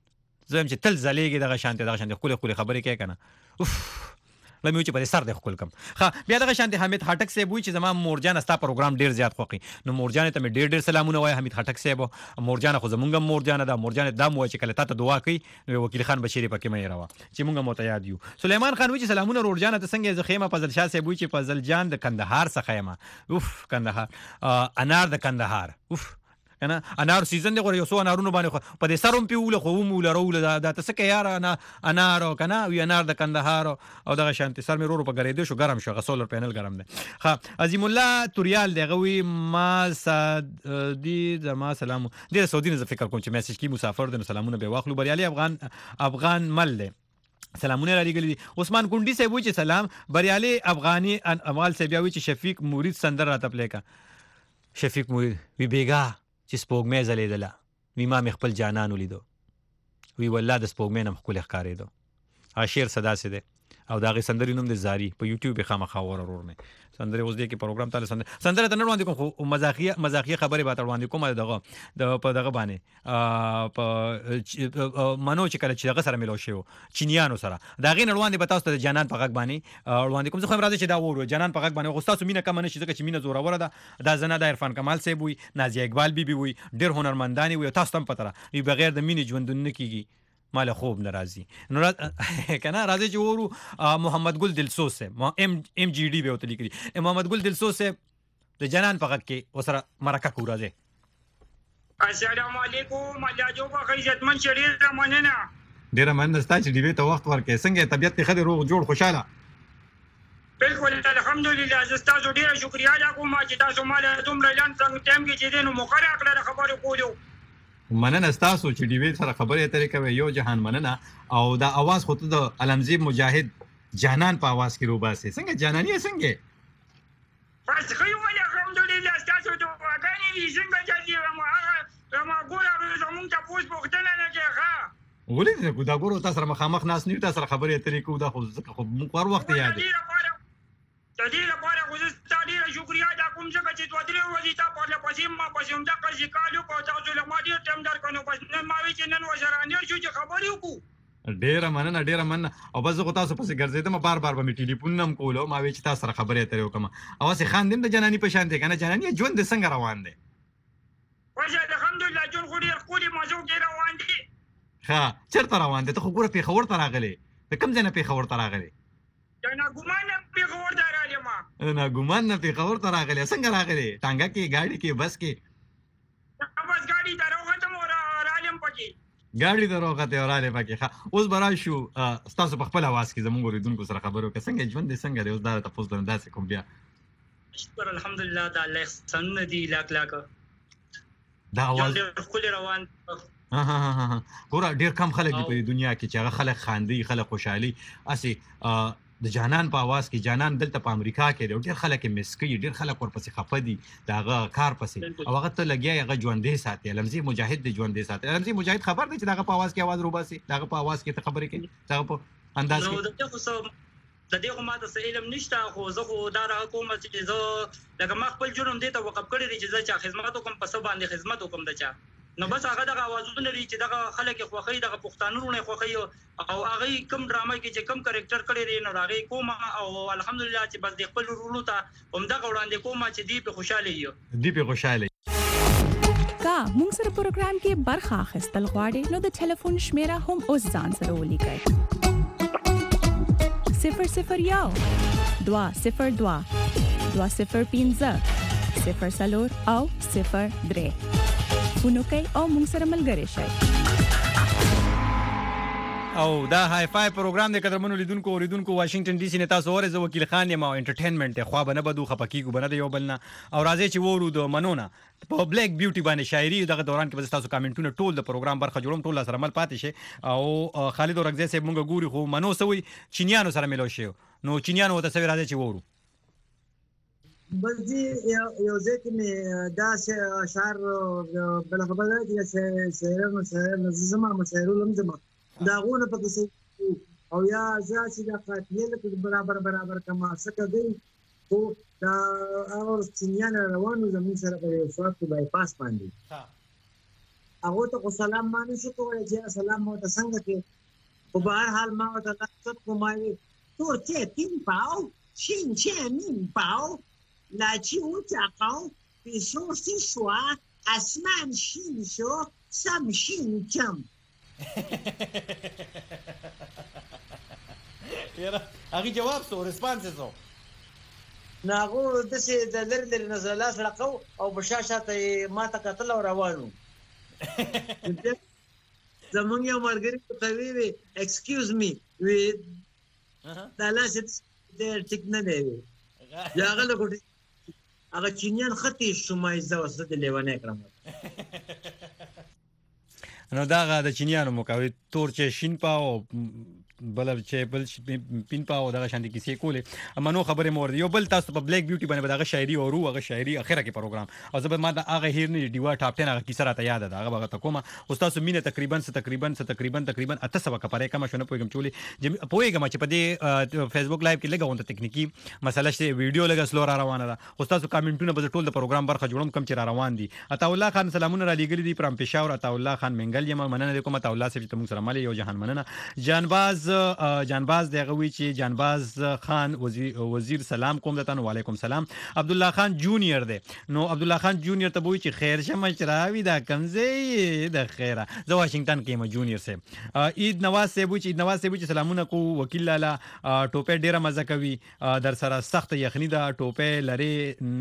زه هم چې تل ځلیږي دغه شانتې ښکلې خبرې کوي که نه اوف لمې چې په دې سر د ښکل کم ښه بیا دغه شانتې حمید خټک صاحب وایي چې زما مورجانه ستا پروګرام ډېر زیات خوښي نو مورجانې ته مې ډېر سلامونه وایي حمید خټک صاحب مورجانه خو زمونږ هم مورجانه ده مورجانې دا م وایي چې کله تا ته دعا کوي نو وکیل خان بشیر یې پکې مه هېروه چې مونږ هم ورته یاد یو سلیمان خان وایي چې سلامونه رورجانه ته څنګه یې زه ښه یم فضل شاه صاحب وایي چې فضل جان د کندهار څخه یم اوف کندهار انار د کندهار اوف کنه انار سیزن دی غوړ یو څو انارونو باندې په دې سروم پیوله خو مولا روله دا ته څه کې یار انا انار کنه وی انار د کندهار او دغه شانتي سر مې رورو په غریدو شو ګرم شو غسولر پینل ګرم دی ها عظیم الله توریال دی غوي ما سعدي زما سلام دی سعودي نه فکر کوم چې میسج کی مسافر د سلامونه به واخلو بریالي افغان مل دی سلامونه را لګل دي عثمان ګونډي صاحب وی چې سلام بریالي افغاني اموال صاحب وی چې شفیق مورید سندر راته پلی کا شفیق مورید وی بیګا چې سپوږمۍ ځلېدله وي ما مې خپل جانان ولیدو وی والله د سپوږمۍ نه ښکلی ښکارېدو هغه شعر څه داسې دی او د هغې سندرې نوم دی زاري په یوټیوب یې خامخا وره ورور مې سندرې اوس دی کې پروګرام تاله سندره ته نه وړاندې کوم خو مزاحیه خبرې به ته وړاندې کوم دغه په دغه باندې په منو چې کله چې دغه سره میلاو شوی چینیانو سره د هغې نه وړاندې به تاسو ته د جانان په غږ باندې وړاندې کوم زه خو هم راځي چې دا وورو جانان په غږ باندې خو ستاسو مینه کمه نه شي ځکه چې مینه زوروره ده دا زه نه د عرفان کمال صاحب وي نازیه اقبال بیبي وي ډېر هنرمندانې وي او تاسو ته هم پته ده بغیر د مینې ژوندون نه کېږي مال خوب ناراضي نو کنه راځي چې ورو محمد ګل دلسوز سے ام جی ڈی به وته لیکلي محمد ګل دلسوز سے د جنان په غږ کې وسره مرکه کو راځي السلام علیکم الله جو په عزتمن شریف مننه ډیره مننه ستا چې دی ته وخت ورکې څنګه طبيعت کې خدای روغ جوړ خوشاله بالکل الحمدلله زستاسو ډیره شکریا کوم چې تاسو مال دومره لاند څنګه ټیم کې چې دینو مقرره کړل خبرو کولو مننه ستاسو چې ډیوی سره خبرې اترې کوي یو جهان مننه او دا आवाज خو ته د علمزیب مجاهد جانان په आवाज کې روباسي څنګه جانانی څنګه بس خو ولا الحمدلله ستاسو ته غانې دي څنګه چې ما ګوره زمونږ ته پوس پوښتنه نه کوي ښه ولې دا ګورو تاسو سره مخامخ ناس نیو تاسو سره خبرې اترې کوو دا خو موږ هر وخت یاد د دې لپاره خو زه ستا ډېره شکریا ادا کوم ځکه چې دوه درې ورځې تا پرله پسې ما پسې همدغه ذکر وکړو تاسو له ما ډېر ټایم درکړ نو بس نن ما وایي چې نن ورسره رانیړ شو چې خبرې وکړو ډېره مننه او بس زه خو تاسو پسې ګرځېدم بار به مې ټلیفون نه هم کولو ما وایي چې تاسو سره خبرې اترې وکړم او هسې خاندم د جناني په شان دی که نه جناني ژوند دې څنګه روان دی وجه الحمدلله ژوند خو ډېر ښکلي مزو کې روان دي ښه چېرته روان دی ته خو ګوره پېښور ته راغلی د کوم ځای نه پېښور ته راغلی ناګومان نه پېښور ته راغلی ما ناګومان نه پېښور ته راغلی څنګه راغلی ټانګه کې ګاډي کې بس کې بس ګاډي ته راوختم او رالم پکې ګاډي ته راوختې او رالې پکې ښه اوس به راشو ستاسو په خپل اواز کې زموږ اورېدونکو سره خبرې وکړه څنګه ژوند دی څنګه دی اوس دا تپوس درم داسې کوم بیا شکر الحمدلله د الله احسانونه دي لاک دا اواز ډېر ښکلی روان ګوره ډېر کم خلک دي په دې دنیا کې چې هغه خلک خاندي خلک خوشحالي هسې د جانان په आवाज کې جانان دلته په امریکا کې دی ډېر خلک یې مس کوي ډېر خلک ورپسې خفه دي د هغه کار پسې او هغه ته لګیا هغه ژوندی ساتي علمزي مجاهد دی ژوندی ساتي علمزي مجاهد خبر دی چې د هغه په आवाज کې आवाज روباسي د هغه په आवाज کې ته خبرې کوي د هغه په انداز کې د دې خو ما ته څه علم نشته خو زه خو دا راکوم چې زه لکه ما خپل جرم دې ته وقف کړی دی چې زه چا خدمت وکړم په څه باندې خدمت وکړم د چا نو بس هغه دغه اوازونه لري چې دغه خلک یې خوښوي دغه پښتانه وروڼه یې خوښوي او هغه کوم ډرامه کې چې کوم کرکټر کړی دی نو هغه کوم او الحمدلله چې بس د خپل ورونو ته همدغه وړاندې کوم چې دی په خوشاله یو دی په خوشاله کا موږ سره پروګرام کې برخه اخیستل غواړي نو د ټلیفون شمیره هم اوس ځان سره ولیکئ 001 202 205 0 او 03 فونو کوي او موږ سره ملګری شئ او دا های فای پروګرام د قدرمنو لیدونکو اوریدونکو واشنگټن ډي سي نه تاسو اورئ زه وکیل خان یم او انټرټینمنټ خو به نه بدو خپکیږو بنه د یو بل نه او راځي چې وورو د منونه په بلیک بیوټي باندې شاعري دغه دوران کې تاسو کامنټونه ټول د پروګرام برخه جوړوم ټول سره مل پاتې شي او خالد اورګزی صاحب مونږ ګوري خو منو سوي چینیانو سره ملو شي نو چینیانو ته سوي راځي چې وورو بس دي یو ځکه مې دا اشعار بل خبره چې شاعرانو زما مشاعر لمزما دا غونه پکې او یا ځکه دا قاتل کې برابر کما څه کوي خو دا اور چینیان روانو زمون سره په یو څوک بای پاس باندې هغه ته سلام ما نشو کولای چې سلام مو ته څنګه کې په بهر حال ما ته تاسو کومای تور چې تین پاو شین چې نیم پاو لا چې و تاقاو پیشو سی شوا اسمان شین شو سم شین جم یاره هغه جواب سو ریسپانس سو ناغو دسه د لری نزله سره کو او بشاشته ما ته قتل او روانو زمونږ یو مرګري ته وی ایکسکیوز می وی دا لاسه د ټیک نه دی یاغه له کوټي هغه چینیان خطي شومای زوسه د لیوانه کړم نو دا د چینیانو مکوي تور چې شین پاو بل چې بل پین پاو دغه شاندي کیسې کولې منو خبره مور یو بل تاسو په بلیک بیوټي باندې دغه شاعري او هغه شاعري اخره کې پروګرام او زه ما دا هغه هیر نه دیوا ټاپ 10 هغه کیسه راته یاد ده هغه ته کومه استاد مینه تقریبا 800 کپاره کما شونه پویګم چولې پویګم چې په دې فیسبوک لایو کې لګاون ته تکنیکی مسله شته ویډیو لګا سلو را روانه ده استاد کمنټونه به ټول د پروګرام برخه جوړم کم چې را روان دي عطا الله خان سلامونه را لګري دي پرام پېښور عطا الله خان منګل یم مننه کوم عطا الله سره تم سره مالي یو جهان مننه جانباز دغه وی چې جانباز خان وزیر سلام کوم دته وعلیکم سلام عبد الله خان جونیئر دی نو عبد الله خان جونیئر ته وی چې خیر شمه چراوی دا کمزې د خیره زه واشنگټن کې ما جونیئر سه عید نواز سه وی چې سلامونه کو وکیل لاله ټوپه ډیره مزه کوي در سره سخت یخنی دا ټوپه لری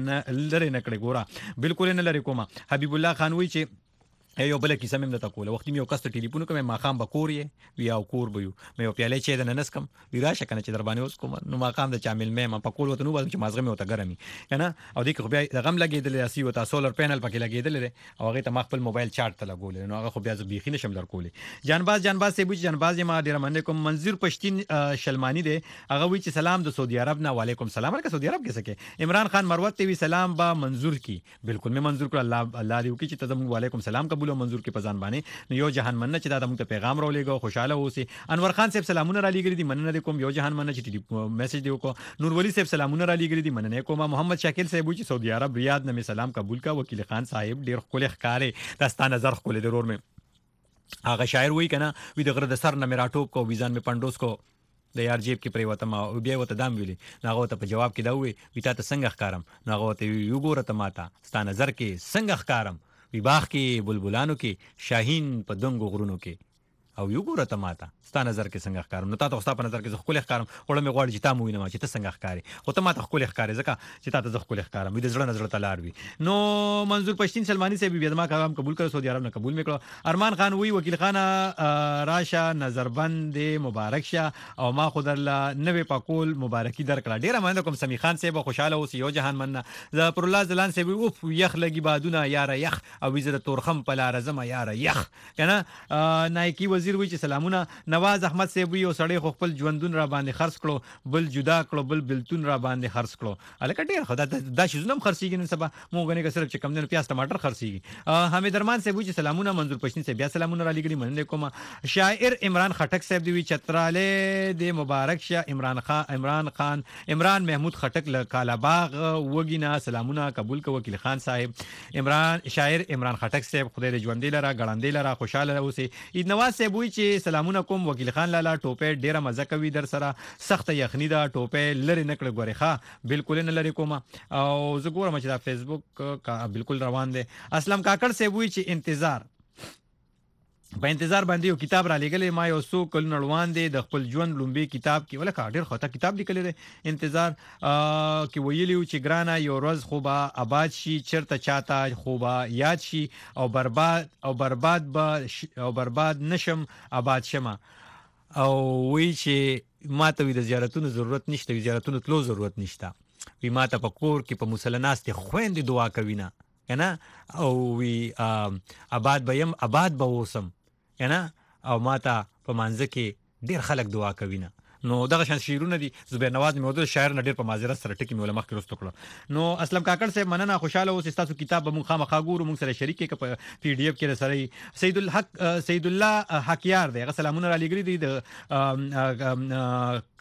نکړه ګورا بالکل نه لری کومه حبیب الله خان وی چې یو بل کیسه مې د تکوله وخت مې یو کس ته ټلیفون کوم ما خام بکورې ویا او کور بيو مې یو پیاله چې د ننس کم ویرا شکنه چې در باندې اوس کوم نو ما خام د چامل مې ما پکول وته نو بل چې مازغه مې وته ګرمي کنه او دې خو بیا غم لګیدل اسی وته سولر پینل پکې لګیدل او هغه ته ما خپل موبایل چارج ته لګول نو هغه خو بیا ز بيخي نشم لر کولې جانباز سه بوج جانباز ما ډیر مننه کوم منظور پښتين شلمانی دی هغه وی چې سلام د سعودي عرب نه وعلیکم سلام ورکه سعودي عرب کې سکے عمران خان مروت تی وی سلام با منظور کی بالکل مې منظور کړ الله دې وکي چې تزم وعلیکم سلام قبول او منظور کې پزان نو یو جهان مننه چې دا موږ ته پیغام راولېګو خوشاله اوسئ انور خان صاحب سلامونه را لېګري دي مننه کوم یو جهان مننه چې میسج دی وکړو نور ولی صاحب سلامونه را لېګري دي مننه کوم محمد شاکر صاحب چې سعودي عرب ریاض نه سلام قبول کا وکیل خان صاحب ډیر خپل ښکارې داستا نظر خپل ضرور مې هغه شاعر وای کنه وی د غره د سر نه میرا ټوپ کو ویزان می پندوس کو د یار جیب کې پریوته ما او بیا وته دام ویلي ناغه ته په جواب کې دا وی تا ته څنګه ښکارم ناغه ته یو ګوره ته ماته ستا نظر کې څنګه ښکارم وی باغ کې بلبلانو کې شاهین په دنګو غرونو کې او یو ګوره ته ماته ستا نظر کې څنګه ښکارم نو تا ته ستا په نظر کې زه خپل ښکارم وړه مې غواړي چې تا مو وینم چې ته څنګه ښکارې خو ته ماته خپل ښکارې ځکه چې تا ته زه خپل ښکارم وي د زړه نظر ته لاړ وي نو منظور پښتين سلمانی صاحب بیا ما کلام قبول کړ سعودي عرب نه قبول میکړو ارمان خان وی وکیل خان راشه نظربند مبارک شه او ما خود الله نوې پاکول مبارکي درکړه ډیره مننه کوم سمی خان صاحب خوشاله اوس یو جهان مننه ظفر الله زلان صاحب اوف یخ لګي بادونه یار یخ او وزیر تورخم په لار زما یار یخ کنه نایکی وزیر وی چې سلامونه نواز احمد صاحب یو سړی خو خپل ژوندون را باندې خرڅ کړو بل جدا کړو بل بلتون را باندې خرڅ کړو الکه ډیر خدا دا شیزونه خرڅیږي نن سبا مونږ نه صرف چې کم نه پیاز ټماټر خرڅیږي حمید ارمان صاحب چې سلامونه منظور پښتين صاحب بیا سلامونه را لګړي مننه کوم شاعر عمران خټک صاحب دی چتراله د مبارک شه عمران محمود خټک له کالاباغ وګینا سلامونه قبول کو وکیل خان صاحب شاعر عمران خټک صاحب خدای دې ژوندې لرا ګړندې لرا خوشاله اوسئ عید نواز صاحب وی چې سلامونه کوم وکیل خان لالا ټوپه ډیره مزه کوي در سره سخت یخنی دا ټوپه لری نکړه ګورخه بالکل نه لری کومه او زه ګورم چې دا فیسبوک کا بالکل روان دي اسلام کاکړ سی وی چې انتظار باندې یو کتاب را لګلې ما یو څو کل نړوان دي د خپل ژوند لومبي کتاب کې ولکه ډیر خطا کتاب لیکل دي انتظار کې ویلیو چې ګرانه یو ورځ خوبا آباد شي چرته چاته خوبا یاد شي او برباد نشم آباد شمه او وی چې ماته د زیارتونو ضرورت نشته زیارتونو تلو ضرورت نشته وی ماته په کور کې په مسلناست خويندې دعا کوي نه کنه او وی آباد به وسم کنه او ماته په مانځ کې ډیر خلک دعا کوي نه نو دغه شان شعرونه دي زبیر نواز موجود شاعر نه ډیر په معذرت سره ټکی مولا مخ کې رسټ کړو نو اسلم کاکړ صاحب مننه خوشاله اوس تاسو کتاب به مونږ خامخا ګورو مونږ سره شریک کې په پی ډی اف کې سره سید الله حقیار دی سلامونه را لګری دي د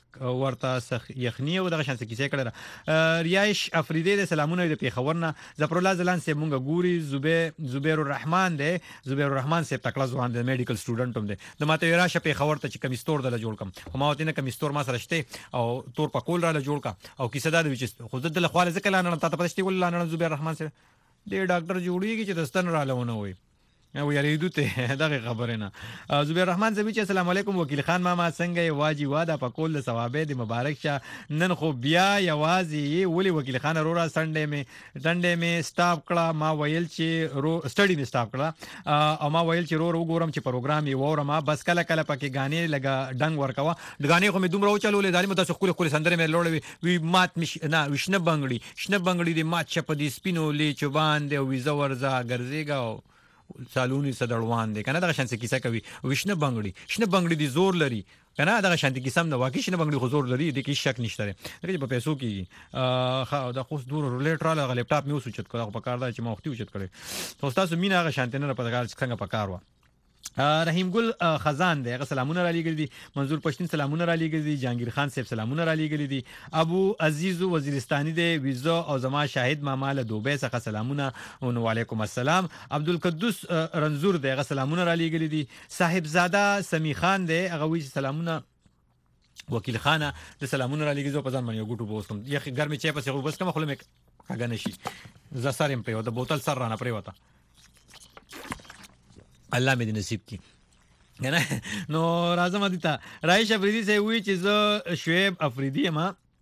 ورته یخنی او دغه شانس کیسه کړه ریایش افریدی د سلامونه د پیښور نه ظفر الله زلان سه مونږ ګوري زبیر الرحمن دی زبیر الرحمن سه تکړه ځوان دی میډیکل سټوډنټ هم دی د ماته راشه پیښور ته چې کمیستور دل جوړ کم ما وته نه کمیستور ما سره شته او تور پکول را جوړ کا او کیسه دا د چې خود د خواله ځکه لانه ته پښتي ول لانه زبیر الرحمن سره د ډاکټر جوړیږي چې دستن را لونه وي او یریدو ته دغه خبره نه زبیر الرحمن زبی چې السلام علیکم وکیل خان ماما څنګه واجی واده په کول ثوابه د مبارک شه نن خو بیا یوازې ولی وکیل خان رورا ډنډه می سټاپ کړه ما ویل چې سټډي می سټاپ کړه او ما ویل چې رو وګورم چې پروګرام یې وورم بس کله پکې غانې لګا ډنګ ورکوا د غانې خو می دومره وچلولې دالي مته خپل سندره مې لوړوي وی مات مش نه وشنه بنگړي د مات چپ دي سپینو لې چوبان دی ویزه ورزا ګرځيګا سالونی صدروان دی کنه دغه شانس کیسه کوي وشنه بنگړي دی زور لري کنه دغه شانت کیسه نه واقع شنه بنگړي حضور لري د کی شک نشته لري په پیسو کې خا دا خو دور ریلیټر له لپټاپ میو سوچت کړه په کار دا چې ما وختي وچت کړي تو تاسو مینا هغه شانت نه په کار څنګه په کار و رحیم ګل خزان دی هغه سلامونه را لېږلي دي منظور پښتون سلامونه را لېږلي دي جهانگیر خان صاحب سلامونه را لېږلي دي ابو عزیز وزیرستاني دی ویزا او زما شاهد ماما له دوبه څخه سلامونه او علیکم السلام عبدالقدوس رنزور دی هغه سلامونه را لېږلي دي صاحبزاده سمی خان دی هغه وی سلامونه وکیل خانه د سلامونه را لېږي زو په ځان باندې ګټو بوس کوم یخ ګرمي چای پسې بس کوم خلک کاګه نشي ز سرم په د بوتل سر رانه پرې وتا الله مې دې نصیب کی نه نو راځم دته رایش افریدی سه وی چې زه شعیب افریدی ما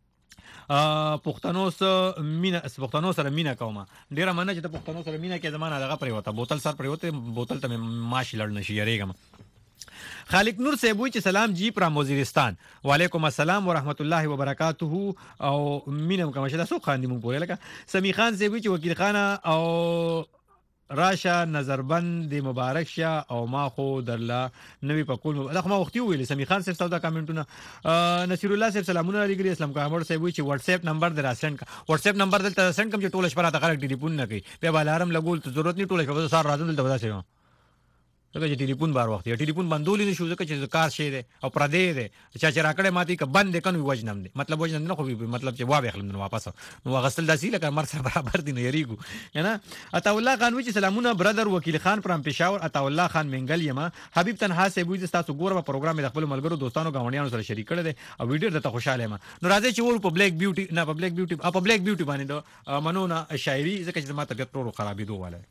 پښتنو سره مینا کومه ډیره مننه چې ته پښتنو سره مینا کې زمانہ دغه پرې وته بوتل سر پرې وته بوتل ته ماشي لړ نشي یریګم خالق نور صاحب وی چې سلام جی پرام وزیرستان وعلیکم السلام ورحمت الله وبرکاته او مینم کوم چې تاسو خاندې مونږ پورې لکه سمی خان صاحب چې وکیل خانه او راشه نظربند دی مبارک شه او ما خو درلا نوی پکول دغه ما وختي ویل سمی خان صاحب دا کمنټونه نصیر الله صاحب سلامونه علیکم اسلام کامر صاحب چې واتس اپ نمبر در اسند کا واتس اپ نمبر دلته اسند کوم چې ټول شپه راته غلط ټلیفون نه کوي په الارم لګول ته ضرورت نه ټول شپه سار راځم دلته ودا شي ځکه چې ټلیفون بار وخت یې ټلیفون بندول نه شو ځکه چې کار شي دی او پر دې دی چې راکړې ماتي ک بند کنه وجنم دی مطلب وجنم نه خو مطلب چې وا به خلم واپس نو غسل داسي لکه مر سره برابر دي نه یریګو کنه عطا الله خان وی چې سلامونه برادر وکیل خان پرام پېښور عطا الله خان منګل یما حبیب تنها سه وی چې تاسو ګوره په پروګرام د خپل ملګرو دوستانو غونډیانو سره شریک کړی دی او ویډیو ته خوشاله ما نو راځي چې ور په بلیک بیوټي باندې منونه شاعري ځکه چې ما طبيعت ورو خرابې دوه والے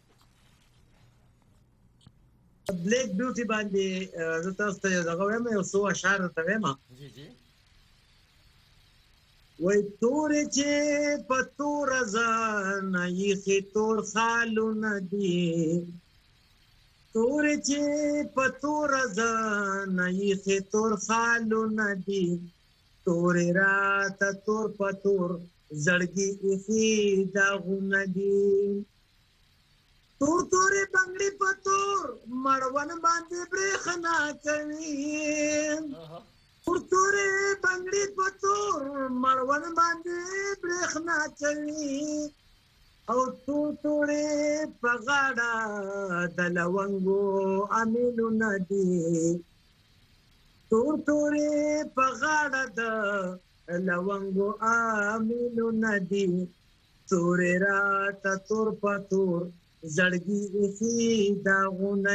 بلیک بیوټي باندې زه تاسو ته دغه وایم یو څو اشعار ته وایم جی جی وای تورې چې په تور ځان یې تور خالونه دي تورې چې په تور ځان یې تور خالونه دي تورې راته تور په تور زړګي ایښي داغونه دي تور تورې بنگړي په تور مړون باندې برېښنا کوي تور تورې بنگړي په تور مړون باندې برېښنا کوي او تور تورې په غاړه د لونګو امیلونه دي تور تورې په غاړه د لونګو امیلونه دي تورې راته تور په تور زړګي ایښي داغونه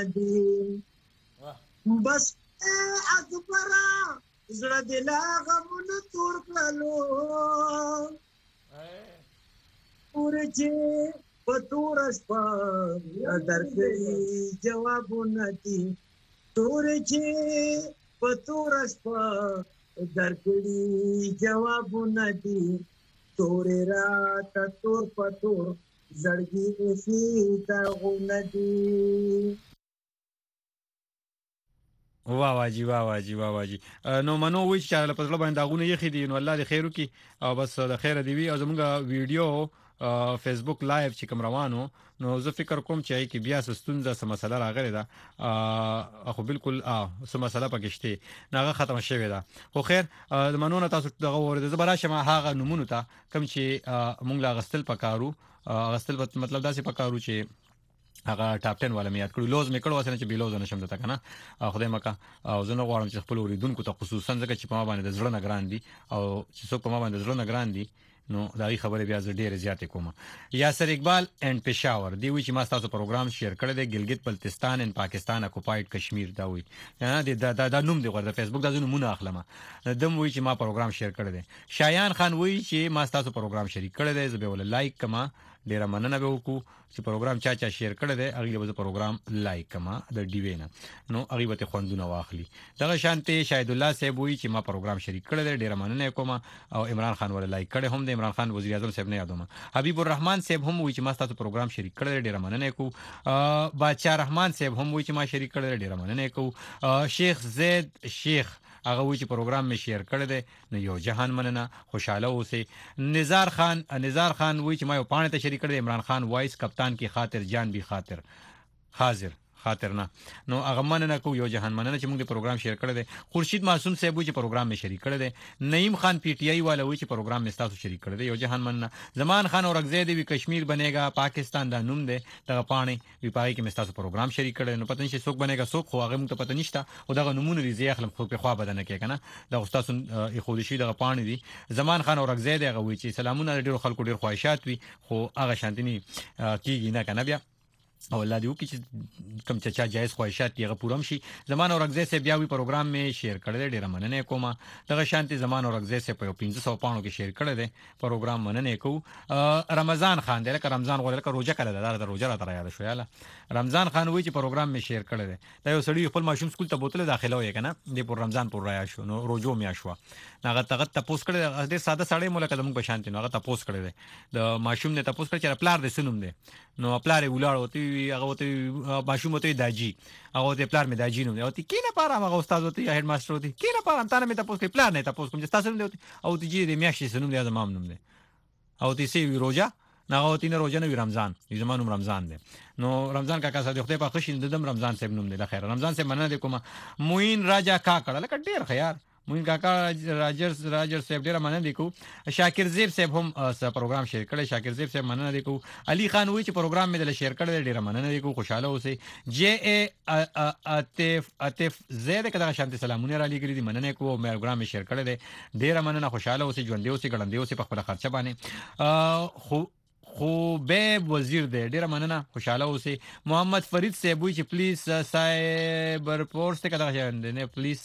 دي بس اکبره زړه دې لا غمونه تور کړلو پورې چې په توره شپه درکړي جوابونه دي تورې چې په توره شپه درکړي جوابونه دي تورې راته تور په تور زړګي ایښي داغونه دي واه واجی نو منو وی چې له پزړه باندې داغونه یې خېدي نو الله دې خیر وکي او بس د خیر دی وی او زموږ ویډیو فیسبوک لایو چې کوم روانو نو زه فکر کوم چې کی بیا ستونزه سم مسله راغلی دا خو بالکل سم مسله پکشته ناغه ختم شوی دا خو خیر د منو تاسو دغه ورته زبره شمه هغه نمونه ته کوم چې مونږ لا غستل پکارو غستل مطلب دا سي پکارو چې هغه ټاپ 10 والا مې یاد کړو لوز مې کړو واسه چې بیلوز نه شم دته کنه خدای مکه او زه نه غواړم چې خپل اوریدونکو ته خصوصا ځکه چې په ما باندې د زړه نه ګران دي او چې څوک په ما باندې د زړه نه ګران دي نو دا خبره بیا زه ډیره زیاتې کوم. یاسر اقبال اند پېښور دی وی چې ما تاسو پروګرام شیر کړی دی ګلګت بلتستان ان پاکستان اکوپاید کشمیر دا وی نه دا نوم دی ورته فیسبوک دا نومونه اخلم دم وی چې ما پروګرام شیر کړی دی. شایان خان وی چې ما تاسو پروګرام شریک کړی دی زه به ول لایک کما ډیره مننه به وکړو چې پروګرام چا شیر کړی دی هغه به پروګرام لایک کما د ډیوینا نو هغه به خوندونه واخلي. دغه شانتي شاهد الله صاحب وی چې ما پروګرام شریک کړی دی ډیره مننه کوم او عمران خان ول لایک کړی هم د عمران خان وزیر اعظم صاحب نه یادوم. حبیب الرحمن صاحب هم وی چې ما تاسو پروګرام شریک کړی دی ډیره مننه کو. بادشاہ رحمان صاحب هم وی چې ما شریک کړی دی ډیره مننه کو. شیخ زید شیخ هغه وی چې پروګرام می شیر کړی دی نو یو جهان مننه خوشاله اوسئ. نزار خان وی چې ما یو پاڼه ته شریک کړی عمران خان وایس کپتان کی خاطر جان بھی خاطر حاضر خاطر نه نو هغه مننه کو یو جهان مننه چې موږ د پروګرام شیر کړی دی. خورشید معصوم صاحب وی چې پروګرام می شریک کړی دی. نعیم خان پی ټی آی والا وی چې پروګرام می تاسو شریک کړی دی یو جهان مننه. زمان خان اورغزی دی وی کشمیر بنےگا پاکستان دا نوم دی دغه پاڼه وی پای کې می تاسو پروګرام شریک کړی نو پته نشي څوک بنےگا څوک خو هغه موږ ته پته نشته او دغه نمونه لري زی اخلم خو په خوا بدنه کې کنه دا استاد خو شي دغه پاڼه دی. زمان خان اورغزی دی هغه وی چې سلامونه ډیر خلکو ډیر خواهشات وی خو هغه شانتنی کیږي نه کنه بیا او الله دې وکړي چې کم چا جایز خواهشات یې پورم شي. زمان اورغزی سے بیا وی پروګرام می شیر کړی ډیر مننه کوم. دغه شانتي زمان اورغزی سے په 1500 پاڼو کې شیر کړی دی پروګرام مننه کو. رمضان خان دی لکه رمضان غوړل که روزه کړه دا روزه را تر یاد شو یاله. رمضان خان وی چې پروګرام می شیر کړی دی دا یو سړی خپل ماشوم سکول ته بوتله داخله وای کنه د پر رمضان پر رایا شو نو روزو می شو هغه ته پوس کړی د ساده سړی مولکه زموږ په شانتي نو هغه ته پوس کړی دی د ماشوم نه ته پوس کړی چې پلار دې سنوم دی نو پلار یې ولاړ وتی هغه وتی ماشوم ته داجی هغه ته پلار می داجی نو وتی کینه پاره هغه استاد وتی هډ ماستر وتی کینه پاره تانه می ته پوس کړی پلار نه ته پوس کوم چې تاسو نه وتی او تی جی دې میاشتې سنوم دی زمام نوم دی او تی سی روزه ناغوتی نه روزه نه رمضان زمانوم رمضان دی نو رمضان کاکا صاحب خدای په خوشی ددم رمضان صاحب نوم دی د خیر رمضان صاحب مننه کوم. موین راجا کاکړه لکه ډیر خیر موین کاکا راجر صاحب ډیر مننه کو. شاکر زیب صاحب هم پروګرام شیر کړی شاکر زیب صاحب مننه کو. علي خان وی چې پروګرام مې د شیر کړی ډیر مننه کو خوشاله اوسئ. جے ای عاطف زید کدا شانتي سلامونه را لګری دي مننه کو پروګرام مې شیر کړی دی ډیر مننه خوشاله اوسئ ژوند اوسئ ګړندې اوسئ په خپل خرچه باندې. خو به وزیر دی ډیره مننه خوشاله اوسئ. محمد فرید صاحب وی چې پلیز سایبر فورس ته کدا نه پلیز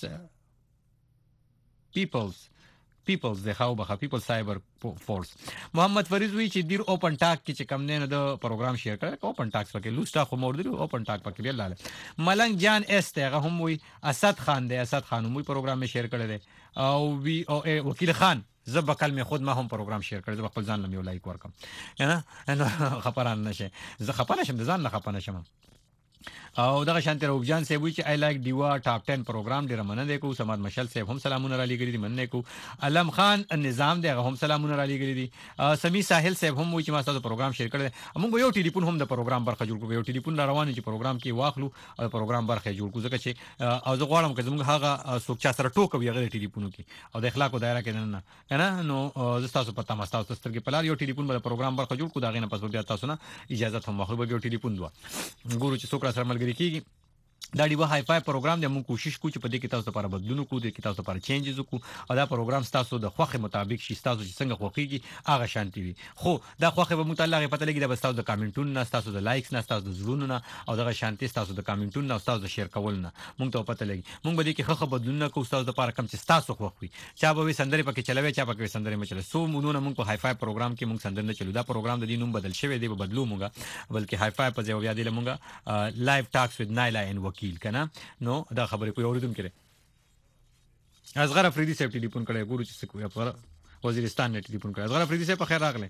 پیپلز د خاو بخا پیپل سایبر فورس. محمد فرید وی چې دیر اوپن ټاک کې چې کم نه د پروګرام شیر کړ اوپن ټاک پکې لوسټا خو مور دی اوپن ټاک پکې بیا لاله. ملنګ جان اس ته هم وی اسد خان دی اسد خان وی پروګرام شیر کړی دی او وی او وکیل خان زب کلمه خود ما هم پروګرام شیر کړی زب خپل ځان لمه لایک ورکم نه خبران نشه زه خپانه شم د ځان نه خپانه شم. او دغه شانتي روبجان صاحب وی چې آی لایک دیوا ټاپ 10 پروګرام ډیر مننه کو. سماد مشل صاحب هم سلامونه را لګری دي مننه کو. علم خان نظام دی هم سلامونه را لګری دي. سمی ساحل صاحب هم وی چې ما تاسو پروګرام شیر کړی موږ یو ټلیفون هم د پروګرام برخه جوړ کړو یو ټلیفون روان چې پروګرام کې واخلو او پروګرام برخه جوړ کړو ځکه چې او زه غواړم چې موږ هغه څوک چا سره ټوک وي هغه ټلیفونو کې او د اخلاق دایره کې نه نو زه تاسو پته ما تاسو سترګې پلار یو ټلیفون بل پروګرام برخه جوړ کړو دا غینه پس بیا تاسو نه اجازه هم واخلو به یو ټلیفون دوه ګورو چې څوک سره ملګری کیږي. دا دی وای فای پروګرام د موږ کوشش کوو چې په دې کې تاسو لپاره بدلون وکړو د تاسو لپاره چینجز وکړو او دا پروګرام تاسو د خوخه مطابق شي تاسو چې څنګه خوخيږي هغه شانتي وي خو دا خوخه به متعلق پته لګي د تاسو د کامنټونو نه تاسو د لایکس نه تاسو د زړونو نه او دغه شانتي تاسو د کامنټونو نه تاسو د شیر کول نه موږ ته پته لګي موږ به دې کې خوخه بدلون نه کوو تاسو لپاره کم چې تاسو خوخوي چا به سندري پکې چلوي چا پکې سندري مچله سو مونږ موږ په هاي فای پروګرام کې موږ سندر نه چلو دا پروګرام د دې نوم بدل شوی دی به بدلو موږ بلکې هاي فای په ځای بیا دی موږ لایو ټاکس وذ نایلا ان وکیل کنه نو دا خبرې کوي اوریدم کړي. اصغر افریدي صاحب ټلیفون کړی ګورو چې څه کوي په وزیرستان نه ټلیفون کړی. اصغر افریدي صاحب په خیر راغله.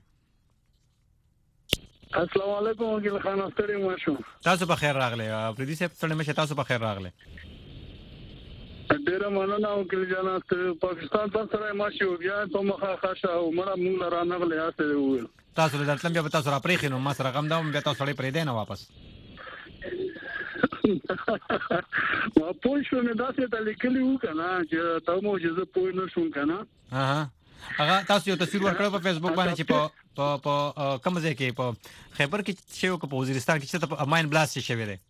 السلام علیکم وکیل خان استری ماشو تاسو په خیر راغله افریدي صاحب څنګه مشه تاسو په خیر راغله. ډیر مننه وکیل جناب پاکستان پر سره ماشو بیا ته مخه خاصه او مړه مونږ را نغله یاسته ویل تاسو له دلته بیا تاسو را پرې خینو ما سره غم دا بیا تاسو لري پرې دینه واپس ما پوه شو نه داسې ته لیکلی و کنه چې ته مو جزه پوه نه شوم کنه هغه تاسو یو تصویر ورکړو په فیسبوک باندې چې په کوم ځای کې په خیبر کې شی او په وزیرستان کې چې په ماین بلاست شوی دی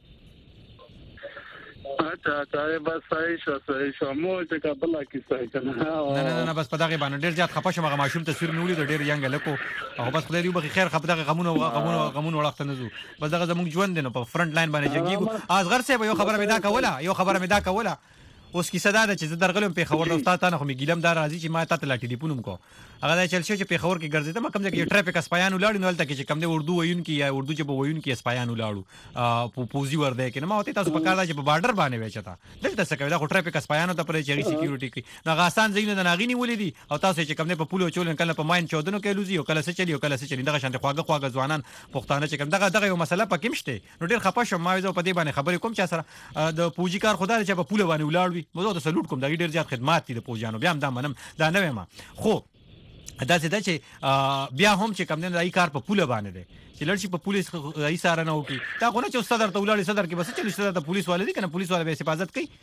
اچھا بس صحیح شو مو چې کابل کې صحیح کنه نه بس په دغه باندې ډیر زیات خپه شوم هغه ماشوم تصویر نیولې د ډیر ینګ لکو او بس خدای دې بخیر خپ دغه غمونه وړاخته نه زو بس دغه زموږ ژوند دی نو په فرنٹ لاین باندې جګیږو اصغر سه یو خبره مې دا کوله اوس کی صدا ده چې زه درغلم په خبر د استاد ته خو می ګیلم دار راځي چې ما ته لا ټلیفون کوم هغه دا چل شو چې په خبر کې ګرځیدم کوم ځای کې ټریفیک اسپایان ولاړ نو تل کې چې کوم دی اردو وایون کې یا اردو چې په وایون کې اسپایان ولاړو په پوزي ورده کې نو ما ته تاسو په کار دا چې په بارډر باندې وچتا دلته څه کوي دا خو ټریفیک اسپایان ته پرې چې سکیورټي کې نو غاسان زینو د ناغینی ولیدي او تاسو چې کوم دی په پولو چول کله په ماین 14 کې لوزي او کله څه چلی دغه شانته خواږه ځوانان پښتانه چې کوم دغه یو مسله پکې مشته نو ډیر خپه شوم ما زه په دې باندې خبرې کوم چې سره د پوجي کار خدای چې په پولو باندې ولاړ وي مو ته سلوټ کوم دا ډیر زیات خدمات دي د پوجانو بیا هم دا منم دا نه ما خو دا چې بیا هم چې کوم نه دای کار په پوله باندې دی چې لړشي په پولیس ای ساره نه وکي دا غو نه چې صدر ته ولاړ صدر کې بس چې صدر ته پولیس والے دي کنه پولیس والے به حفاظت کوي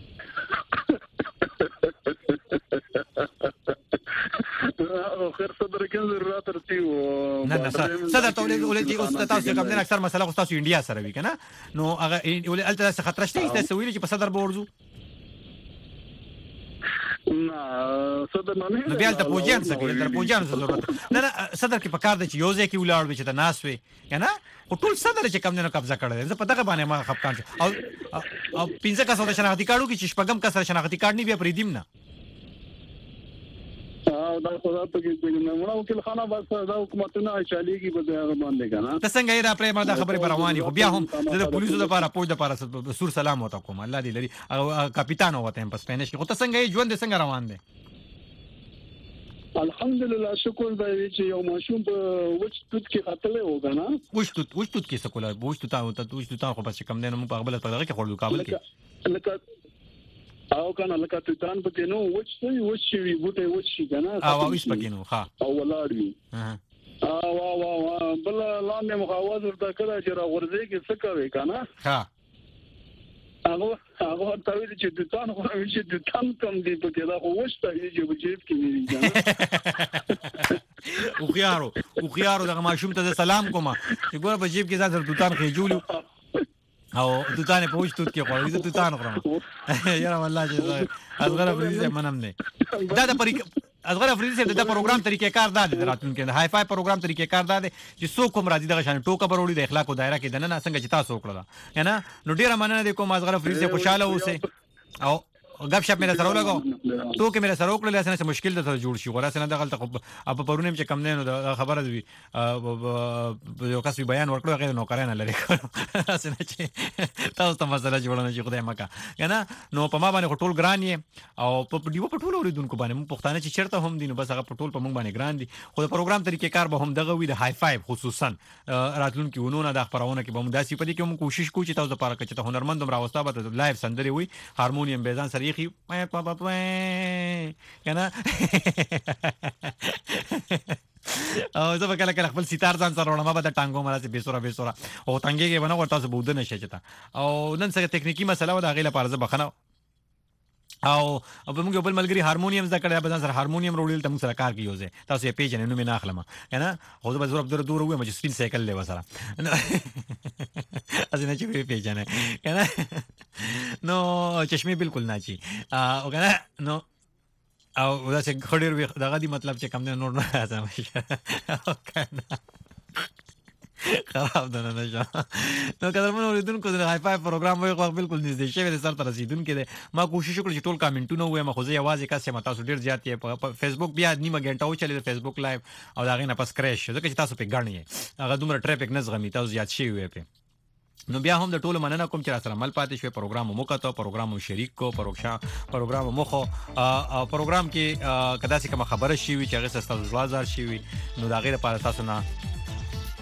خیر صدر کې ضرورت ورتي او نه صدر ته ولې اوس تاسو کوم نه اکثر مسله خو تاسو انډیا سره وی کنه نو هغه ولې الته څه خطر شته چې ویل چې په صدر بورځو نه صدر نه بیا ته پوجان څه کوي تر پوجان څه ضرورت نه صدر کې پکار دی چې یو ځای کې ولاړ وي چې ته ناس وي کنه او ټول صدر چې کم نه قبضه کړل زه په دغه باندې ما خپکان او پنځه کسو د شناختی کارتو کې چې شپږم کس شناختی کارت نه بیا پریدیم نه دا خدای په کې نه مړو کې خانه بس دا حکومتونه چاليږي به هغه باندې کنه ته څنګه یې را پرې ما دا خبره رواني خو بیا هم د پولیسو لپاره پوج د لپاره سور سلام وته کوم الله دې لري او کاپیتان وته په سپینش کې خو ته څنګه یې ژوند څنګه روان دي الحمدلله شکر دی چې یو ماشوم په وچتوت کې خطلې وګنه وچتوت کې څه کوله وچتوت خو بس کم نه مو په خپل په دغه کې خورلو کابل کې لکه او کنه لکه تیتان پکې نو وچوي بوټي وچي کنه او اوس پکې نو ها او ولاړ وي وا بل لاندې مخاوز ورته کړه چې را ورځي کې څه کوي کنه ها هغه تاویل چې تیتان خو چې تیتان کم دی پکې دا خو وشته چې په جیب کې نه او خيارو دغه ماشوم ته سلام کوم چې ګور په جیب کې ځان تیتان خېجولو او دوتانه پوښتوت کې خو دې دوتانه خورم یاره والله چې ازغره فریزه منم نه دا د ازغره فریزه د پروګرام طریقې کار دا د راتلونکو د هاي فاي پروګرام طریقې کار دا چې څوک کوم راځي دغه شان ټوکه بروړي د اخلاق او دایره کې دنه څنګه چې تاسو وکړه کنه نو ډیره مننه د کوم ازغره فریزه خوشاله اوسه او غب شپ مې سره ولګو تو کې مې سره وکړل اسنه مشکل ده جوړ شي غوړه سره دغه په پرونه چې کم نه نو خبره دی یو کس بیان ورکړو غیر نو کرانه لري اسنه چې تاسو ته مسله جوړونه شي خدای مکا کنه نو په ما باندې ټول ګران یې او په دیو په ټول اوریدونکو باندې مو پښتانه چې چیرته هم دي نو بس هغه په ټول په مونږ باندې ګران دي خو د پروګرام طریقې کار به هم دغه وي د هاي فايف خصوصا راتلونکو ونونه د خبرونه کې به هم داسې پدې کې موږ کوشش کوو چې تاسو لپاره چې ته هنرمند راوستا به لایف سندري وي هارمونیم به ځان سره کنه او زه به کله خپل سیتار ځان سره وړم به د ټانګو مرسته بیسوره او ټانګي کې بنو ورته بوده نشي چتا او نن څنګه ټکنیکی مسله و دا غیله پارزه بخنه او په موږ بل ملګری هارمونیم ځکه دا به ځان سره هارمونیم وروړل ته موږ سره کار کیوځي تاسو یې پیژنې نو مې نه اخلم کنه خو به زور دور وې مې سپین سایکل له وسره ازنه چې پیژنې کنه نو چشمه بالکل نه چی او کنه نو او دا څنګه خډیر وي دغه دی مطلب چې کم نه نور نه راځم کنه خراب ده نه ځه نو کله مونږ اوریدونکو د هاي فاي پروګرام وای خو بالکل نږدې شوی د سر تر رسیدونکو دي ما کوشش وکړ چې ټول کامنټونه وایم خو زه یوازې کاسه ما تاسو ډیر زیات یې په فیسبوک بیا نیمه غنټه و چلی د فیسبوک لایو او دا غینه پس کریش ځکه چې تاسو په ګڼنی هغه دومره ټریفیک نه زغمی تاسو زیات شي وي په نو بیا هم د ټولو مننه کوم چې سره مل پاتې شوی پروګرام مو کته پروګرام شریک کو پروګرام مو خو پروګرام کې کدا چې کوم خبره شي وي چې هغه تاسو زلازار شي وي نو دا غیره په تاسو نه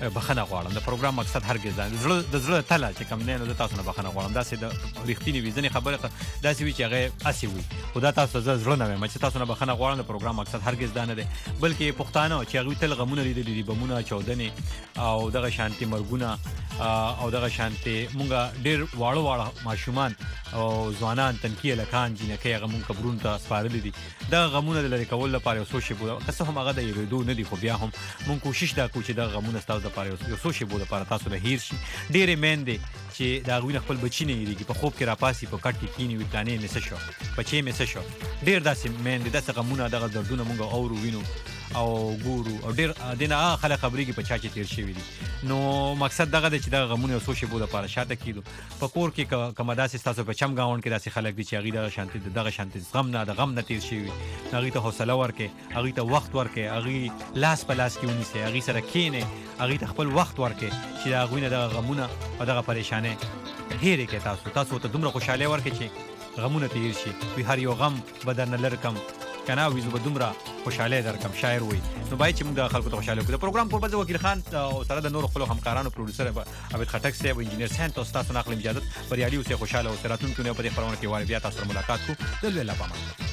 بخنه غواړم د پروګرام مقصد هرګز د زړه تله چې کم نه نو تاسو نه بخنه غواړم دا سه د ریښتینی ویزنی خبره دا سه وی چې هغه اسی وي خدا تاسو زړه نه مې چې تاسو نه بخنه غواړم د پروګرام مقصد هرګز دا نه دی بلکې پښتانه چې هغه تل غمونه لیدلې دي بمونه چودنه او دغه شانتي مرګونه او دغه شانتي مونږه ډیر واړه ماشومان او ځوانان تنکیه لکان جنکه هغه مونږ قبرون ته سپارل دي دا غمونه لري کول لپاره یو سوشي بو که هم هغه د یریدو نه دي خو بیا هم مونږ کوشش دا کوو چې دا غمونه تاسو لپاره یو سوشي بو لپاره تاسو له هیر شي ډېرې مېندې چې دا غوینه خپل بچی نه یریږي په خوب کې راپاسي په کټ کې کینی وی پلانې مې شو بچي مې شو ډېر داسې مېندې داسې غمونه دغه دردونه مونږ اورو وینو او ګورو او ډېر دنه خلک خبرېږي په چا چې تیر شوی دي نو مقصد دغه دی چې دا غمونه یو سوشي بو لپاره شاته کیدو په کور کې کومه داسې تاسو په چم گاون کې داسې خلک دي چې هغه دغه شانتي دغه شانتي غم نه تیر شوی هغه ته حوصله ورکې هغه ته وخت ورکې هغه لاس په لاس کې ونیسي هغه سره کینې هغه ته خپل وخت ورکې چې دا غوینه دغه غمونه او دغه پریشانه هېرې کې تاسو ته دومره خوشاله ورکې چې غمونه تیر شي وی هر یو غم بدن لرکم کنه ویزو بدومره خوشاله درکم شاعر وي نو باید چې موږ د خلکو ته خوشاله وکړو د پروګرام په بده وکیل خان او سره د نور خپل همکارانو پروډوسر عبد خټک صاحب انجینر سنت تاسو نقل اجازه بریالي او خوشاله او سراتون کو نه په خبرونه کې واره بیا تاسو ملاقات کو دل ویلا پامه